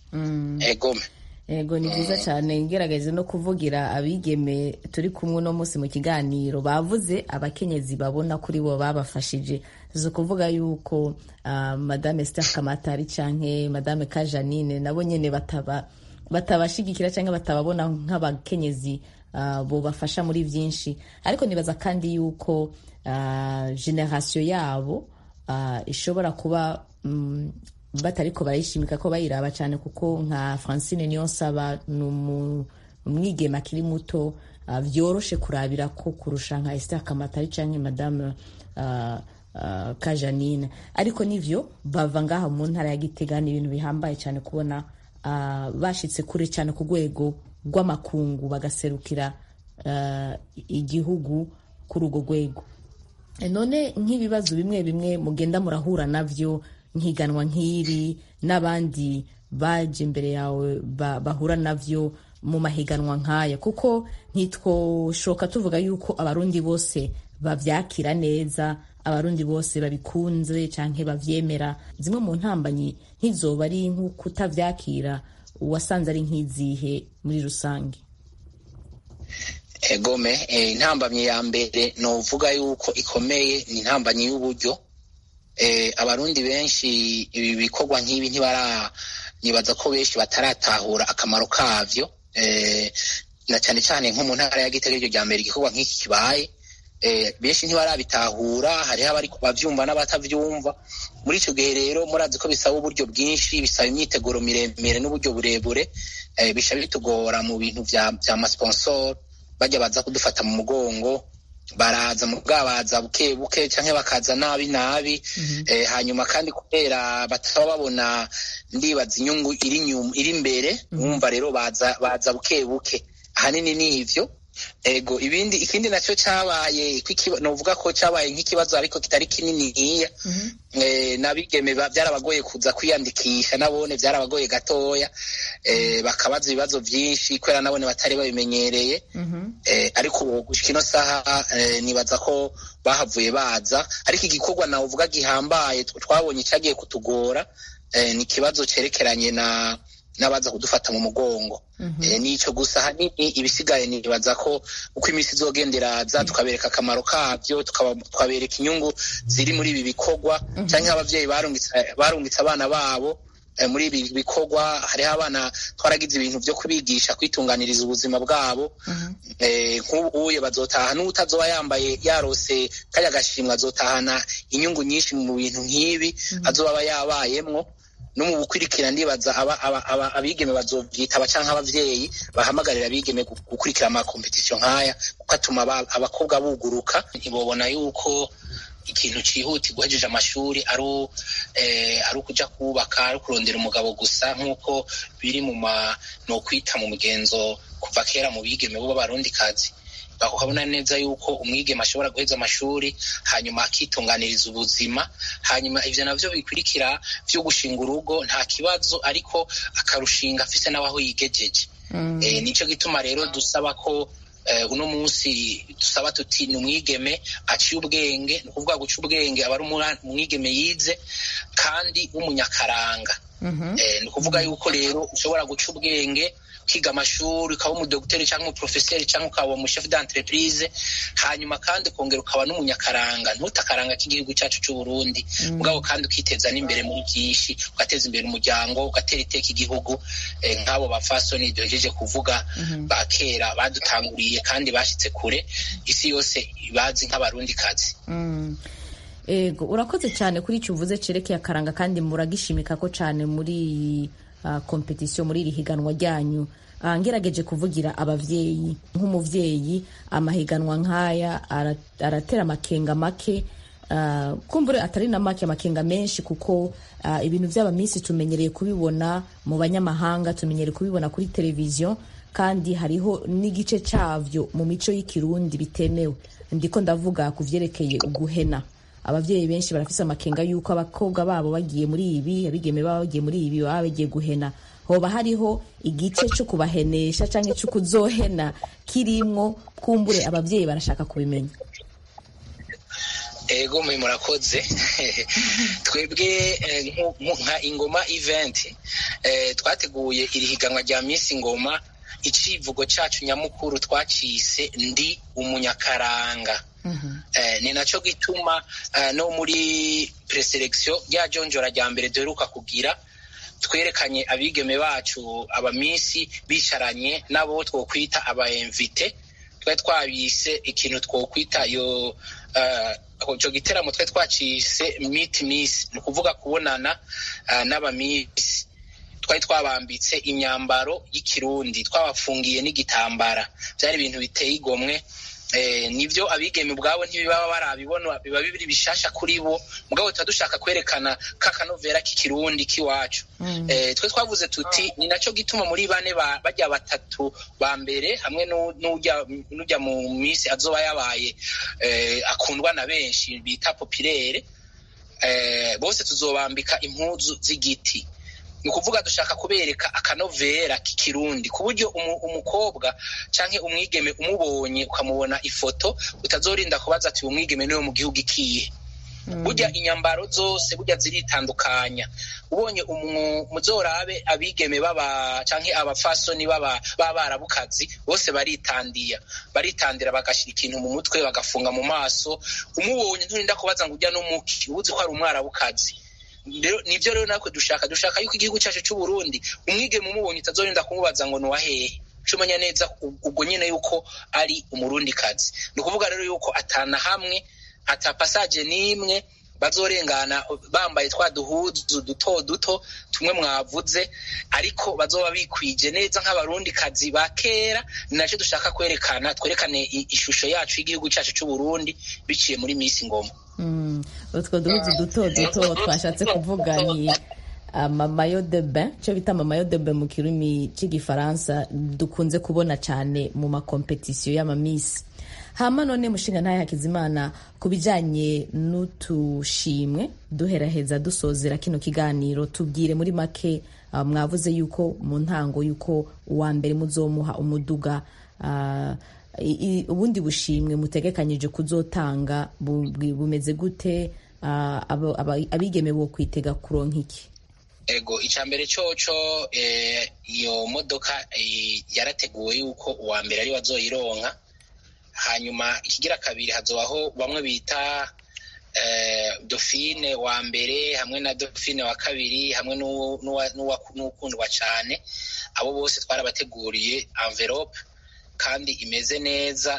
Ego ni byiza cyane. Ngerageze no kuvugira abigeme turi kumwe no munsi mu kiganiro, bavuze abakenyezi babona kuri bo babafashije. zo kuvuga yuko Madame Esther Kamatari canke Madame Kajanine nabo nyene batabashigikira canke batababona nk'abakenyezi bo bafasha muri vyinshi, ariko nibaza kandi yuko generation yabo ishobora kuba batariko barayishimika ko bayiraba cyane, kuko nka Francine Niyonsaba umwigema akiri muto, vyoroshe kurabira ko kurusha nka Esther Kamatari canke Madame Kajanine. Ariko nivyo bava ngaha mu ntara ya Gitega, ni ibintu bihambaye cyane kubona bashitse kure cyane ku rwego rw'amakungu bagaserukira igihugu kuri urwo rwego. None nk'ibibazo bimwe bimwe mugenda murahura navyo nkiganwa nk'iri n'abandi baje imbere yawe bahura navyo mu mahiganwa nkaya, kuko ntitwoshoka tuvuga yuko abarundi bose bavyakira neza, abarundi bose babikunze canke bavyemera. Zimwe mu ntambanyi ntizoba ari nk'ukutavyakira, wasanze ari nk'izihe muri rusange? Egome, intambamyi ya mbere novuga yuko ikomeye ni intambamyi y'uburyo. Abarundi benshi ibi bikorwa nk'ibi nibaza ko benshi bataratahura akamaro kavyo, na cyane cyane nko mu ntara ya Gitega iryo rya mbere igikorwa nk'iki kibaye, benshi ntibarabitahura, hariho abari bavyumva n'abatavyumva. Muri ico gihe rero murazi ko bisaba uburyo bwinshi, bisaba imyiteguro miremire n'uburyo burebure, bisha bitugora mu bintu vya masponsor bajya baza kudufata mu mugongo, baraza mu bwabaza buke buke canke bakaza nabi hanyuma kandi kubera bataba babona ndibaza inyungu iri imbere, mwumva rero baza buke buke. Ahanini ni ivyo ego ikindi nacyo cyabaye novuga ko cyabaye nk'ikibazo ariko kitari kinini nkiya n'abigeme byarabagoye kuza kwiyandikisha nabone byarabagoye gatoya bakabaza ibibazo byinshi kubera nabone batari babimenyereye ariko gushika ino saha nibaza ko bahavuye baza ariko igikorwa navuga gihambaye twabonye cyagiye kutugora ni ikibazo cerekeranye n'abaza kudufata mu mugongo nico gusa hanini ibisigaye nibaza ko uko iminsi izogenderaza tukabereka akamaro kabyo tukabereka inyungu ziri muri ibi bikorwa canke abavyeyi barungitse abana babo muri ibi bikorwa hariho abana twaragize ibintu vyo kubigisha kwitunganiriza ubuzima bwabo nk'ubuye bazotaha n'utazoba yambaye yarose kaya gashimwa azotahana inyungu nyinshi mu bintu nk'ibi azoba yabayemwo no mu gukurikira ndibaza abigeme bazovyitaba canke abavyeyi bahamagarira abigeme gukurikira ama competition nkaya kuko atuma abakobwa buguruka ntibobona yuko ikintu cihuti guhejeje amashuri ari ukuja kubaka ari kurondera umugabo gusa nk'uko biri no kwita mu mugenzo kuva kera mu bigeme bo barundikazi bakabona neza yuko umwigeme ashobora guheza amashuri hanyuma akitunganiriza ubuzima hanyuma ivyo navyo bikurikira vyo gushinga urugo nta kibazo ariko akarushinga afise n'aho yigejeje nico gituma rero dusaba ko uno munsi dusaba tuti ni umwigeme aciye ubwenge ni ukuvuga guca ubwenge aba ari umwigeme yize kandi w'umunyakaranga ni ukuvuga yuko rero ushobora guca ubwenge ukiga amashuri ukaba umudogiteri cyangwa umuprofeseri cyangwa ukaba umuchef d'entreprise hanyuma kandi ukongera ukaba n'umunyakaranga ntutakaranga k'igihugu cyacu cy'u Burundi mugabo kandi ukiteza n'imbere muri byinshi ugateza imbere umuryango ugatera iteka igihugu nk'abo bafasoni duhejeje kuvuga bakera badutanguriye kandi bashitse kure isi yose bazi nk'abarundikazi. Ego urakoze cyane kuri icyo uvuze cerekeye akaranga kandi muragishimika ko cyane muri competition muri iri higanwa ryanyu. Ngerageje kuvugira abavyeyi nk'umuvyeyi amahiganwa nkaya aratera amakenga make kumbure atari na make amakenga menshi kuko ibintu by'aba minsi tumenyereye kubibona mu banyamahanga tumenyereye kubibona kuri televiziyo kandi hariho n'igice cyavyo mu mico y'ikirundi bitemewe ndiko ndavuga kuvyerekeye uguhena abavyeyi benshi barafise amakenga yuko abakobwa babo bagiye muri ibi abigeme babo bagiye muri ibi baba bagiye guhena hoba hariho igice cyo kubahenesha canke cyo kuzohena kirimwo kumbure abavyeyi barashaka kubimenya. Ego murakoze twebwe nka Ingoma event twateguye iri higanwa rya Miss Ingoma icivugo cacu nyamukuru twacise ndi umunyakaranga. Ni naco gituma no muri preselection ya jonjora rya mbere duheruka kugira twerekanye abigeme bacu abamisi bicaranye nabo twokwita aba invite twe twabise ikintu twokwita yo cyo giteramo twe twacise meet miss ni kuvuga kubonana n'abamisi twari twabambitse imyambaro y'ikirundi twabafungiye n'igitambara byari ibintu biteye igomwe nivyo abigeme ubwabo ntibibaba barabibona biba bibiri bishasha kuri bo mugabo tutadushaka kwerekana kakanovera k'ikirundi kiwacu twe twavuze tuti ni naco gituma muri bane bajya batatu ba mbere hamwe n'ujya mu misi azoba yabaye akundwa na benshi bita populaire bose tuzobambika impuzu z'igiti ni ukuvuga dushaka kubereka akanovera k'ikirundi ku buryo umukobwa canke umwigeme umubonye ukamubona ifoto utazorinda kubaza ati umwigeme niwe mu gihugu ikihe burya inyambaro zose burya ziritandukanya ubonye muzorabe abigeme baba canke abafasoni b'abarabukazi bose baritandira bagashira ikintu mu mutwe bagafunga mu maso umubonye nturinda kubaza ngo ujya n'umuki ubuzi ko ari umwarabukazi nivyo rero natwe dushaka yuko igihugu cyacu cy'u Burundi umwigeme umubonye utazorinda kumubaza ngo nuwahehe cumanya neza ubwo nyene yuko ari umurundikazi ni ukuvuga rero yuko atana hamwe ata passage nimwe bazorengana bambaye twa duhuzu duto tumwe mwavuze ariko bazoba bikwije neza nk'abarundikazi ba kera naje dushaka twerekane ishusho yacu y'igihugu cyacu cy'u Burundi biciye muri Miss Ingoma. Utwo duhuzu duto twashatse kuvuga ni amamayo de bain, icyo bita amamayo de bain mu kirimi cy'igifaransa dukunze kubona cyane mu makompetisiyo y'amamisi. Hama none mushinga ntaye Hakizimana, ku bijyanye n'utushimwe duheraheza dusozera kino kiganiro, tubwire muri make. Mwavuze yuko mu ntango yuko uwa mbere muzomuha umuduga, ubundi bushimwe mutegekanyije kuzotanga bumeze gute? Abigeme bo kwitega kuronka iki? Ego, icambere coco iyo modoka yarateguwe yuko uwa mbere ari wazoyironka. Hanyuma ikigira kabiri hazobaho bamwe bita Dauphine wa mbere hamwe na Dauphine wa kabiri hamwe n'uwukundwa cyane. Abo bose twarabateguriye envelope kandi imeze neza.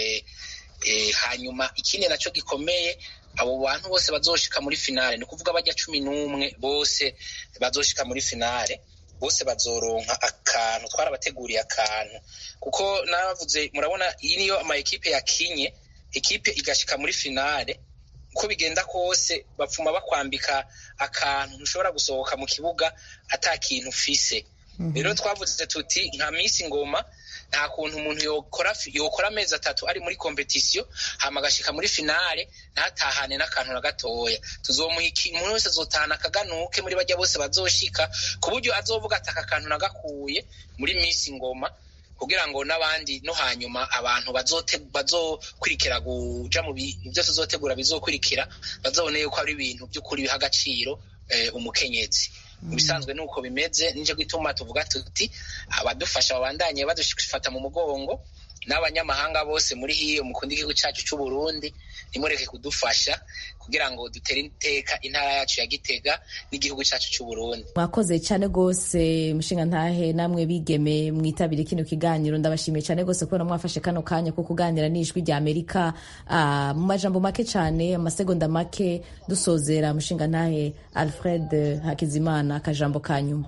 Hanyuma ikindi naco gikomeye, abo bantu bose bazoshika muri finale, ni kuvuga bajya 11 bose bazoshika muri finale, bose bazoronka akantu. Twarabateguriye akantu kuko navuze, murabona iyi niyo ama equipe yakinye, equipe igashika muri finale, uko bigenda kose bapfuma bakwambika akantu, ntushobora gusohoka mu kibuga atakintu ufise. Rero twavuze tuti nka Miss Ngoma nta kuntu umuntu yokora amezi 3 ari muri competition hama agashika muri finale ntatahane n'akantu na gatoya. Tuzomuha umuntu wese azotahana akaganuke muri bajya bose bazoshika, ku buryo azovuga ati aka kantu nagakuye muri Miss Ngoma, kugira ngo n'abandi no hanyuma abantu bazokurikira guja mu byo tuzotegura bizokurikira bazobone yuko ari ibintu by'ukuri biha agaciro umukenyezi. Bisanzwe nuko bimeze, nije gituma tuvuga tuti abadufasha babandanye badushifata mu mugongo, n'abanyamahanga bose muri hiyo mukunda igihugu cyacu cy'u Burundi nimureke kudufasha kugira ngo dutere iteka intara yacu ya Gitega n'igihugu cyacu cy'u Burundi. Mwakoze cyane gose mushinga ntahe, namwe bigeme mwitabire kino kiganiro, ndabashimiye cyane gose kubera mwafashe kano kanya ko kuganira n'ijwi rya Amerika. Mu majambo make cyane, amasegonda make dusozera, mushinga ntahe Alfred Hakizimana, akajambo kanyuma.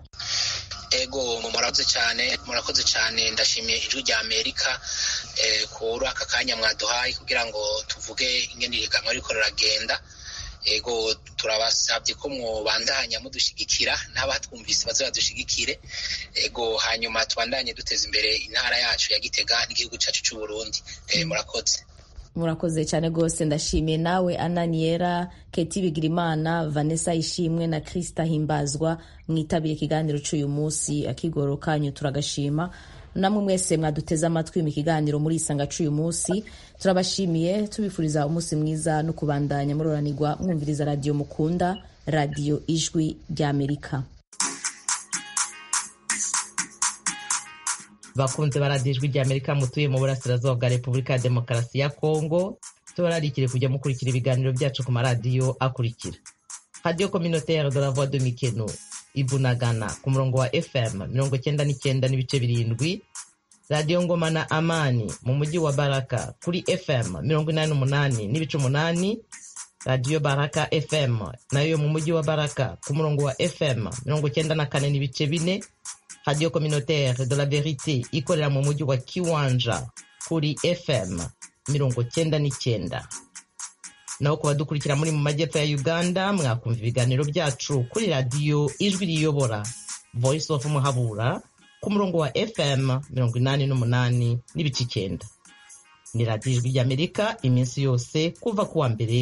Ego, murakoze cyane, ndashimiye ijwi rya Amerika kuri aka kanya mwaduhaye kugira ngo tuvuge ingene ihiganwa riko riragenda. Ego, turabasabye ko mwobandanya mudushigikira, n'abatwumvise baze badushigikire. Ego, hanyuma tubandanye duteza imbere intara yacu ya Gitega n'igihugu cyacu cy'u Burundi. Murakoze. Murakoze cyane gose, ndashimiye nawe Ananiera, Keti Bigirimana, Vanessa Ishimwe na Krista Himbazwa mwitabire ikiganiro cy'uyu munsi. Akigoro kanyu turagashima, namwe mwese mwaduteze amatwi mu kiganiro muri Isanga cy'uyu munsi. Turabashimiye, tubifuriza umunsi mwiza no kubandanya muroranirwa mwumviriza radio mukunda, radio Ijwi rya Amerika. Bakunze baradiyo Ijwi rya Amerika mutuye mu burasirazuba bwa Repubulika ya Demokarasi ya Kongo, tubararikire kujya mukurikira ibiganiro byacu ku maradiyo akurikira: Radio Communautaire de la Voix de Mikeno Ibunagana ku murongo wa FM 99.7, Radio Ngoma na Amani mu mujyi wa Baraka kuri FM 88.8, Radio Baraka FM nayo mu mujyi wa Baraka ku murongo wa FM 94.4, Radio Communautaire de la Vérité ikorera mu mujyi wa Kiwanja kuri FM 99. Naho kuba dukurikira muri mu majyepfo ya Uganda, mwakumva ibiganiro byacu kuri radio Ijwi riyobora Voice of Muhabura ku murongo wa FM 88.9. Ni Radio Ijwi ry'Amerika iminsi yose kuva kuwa mbere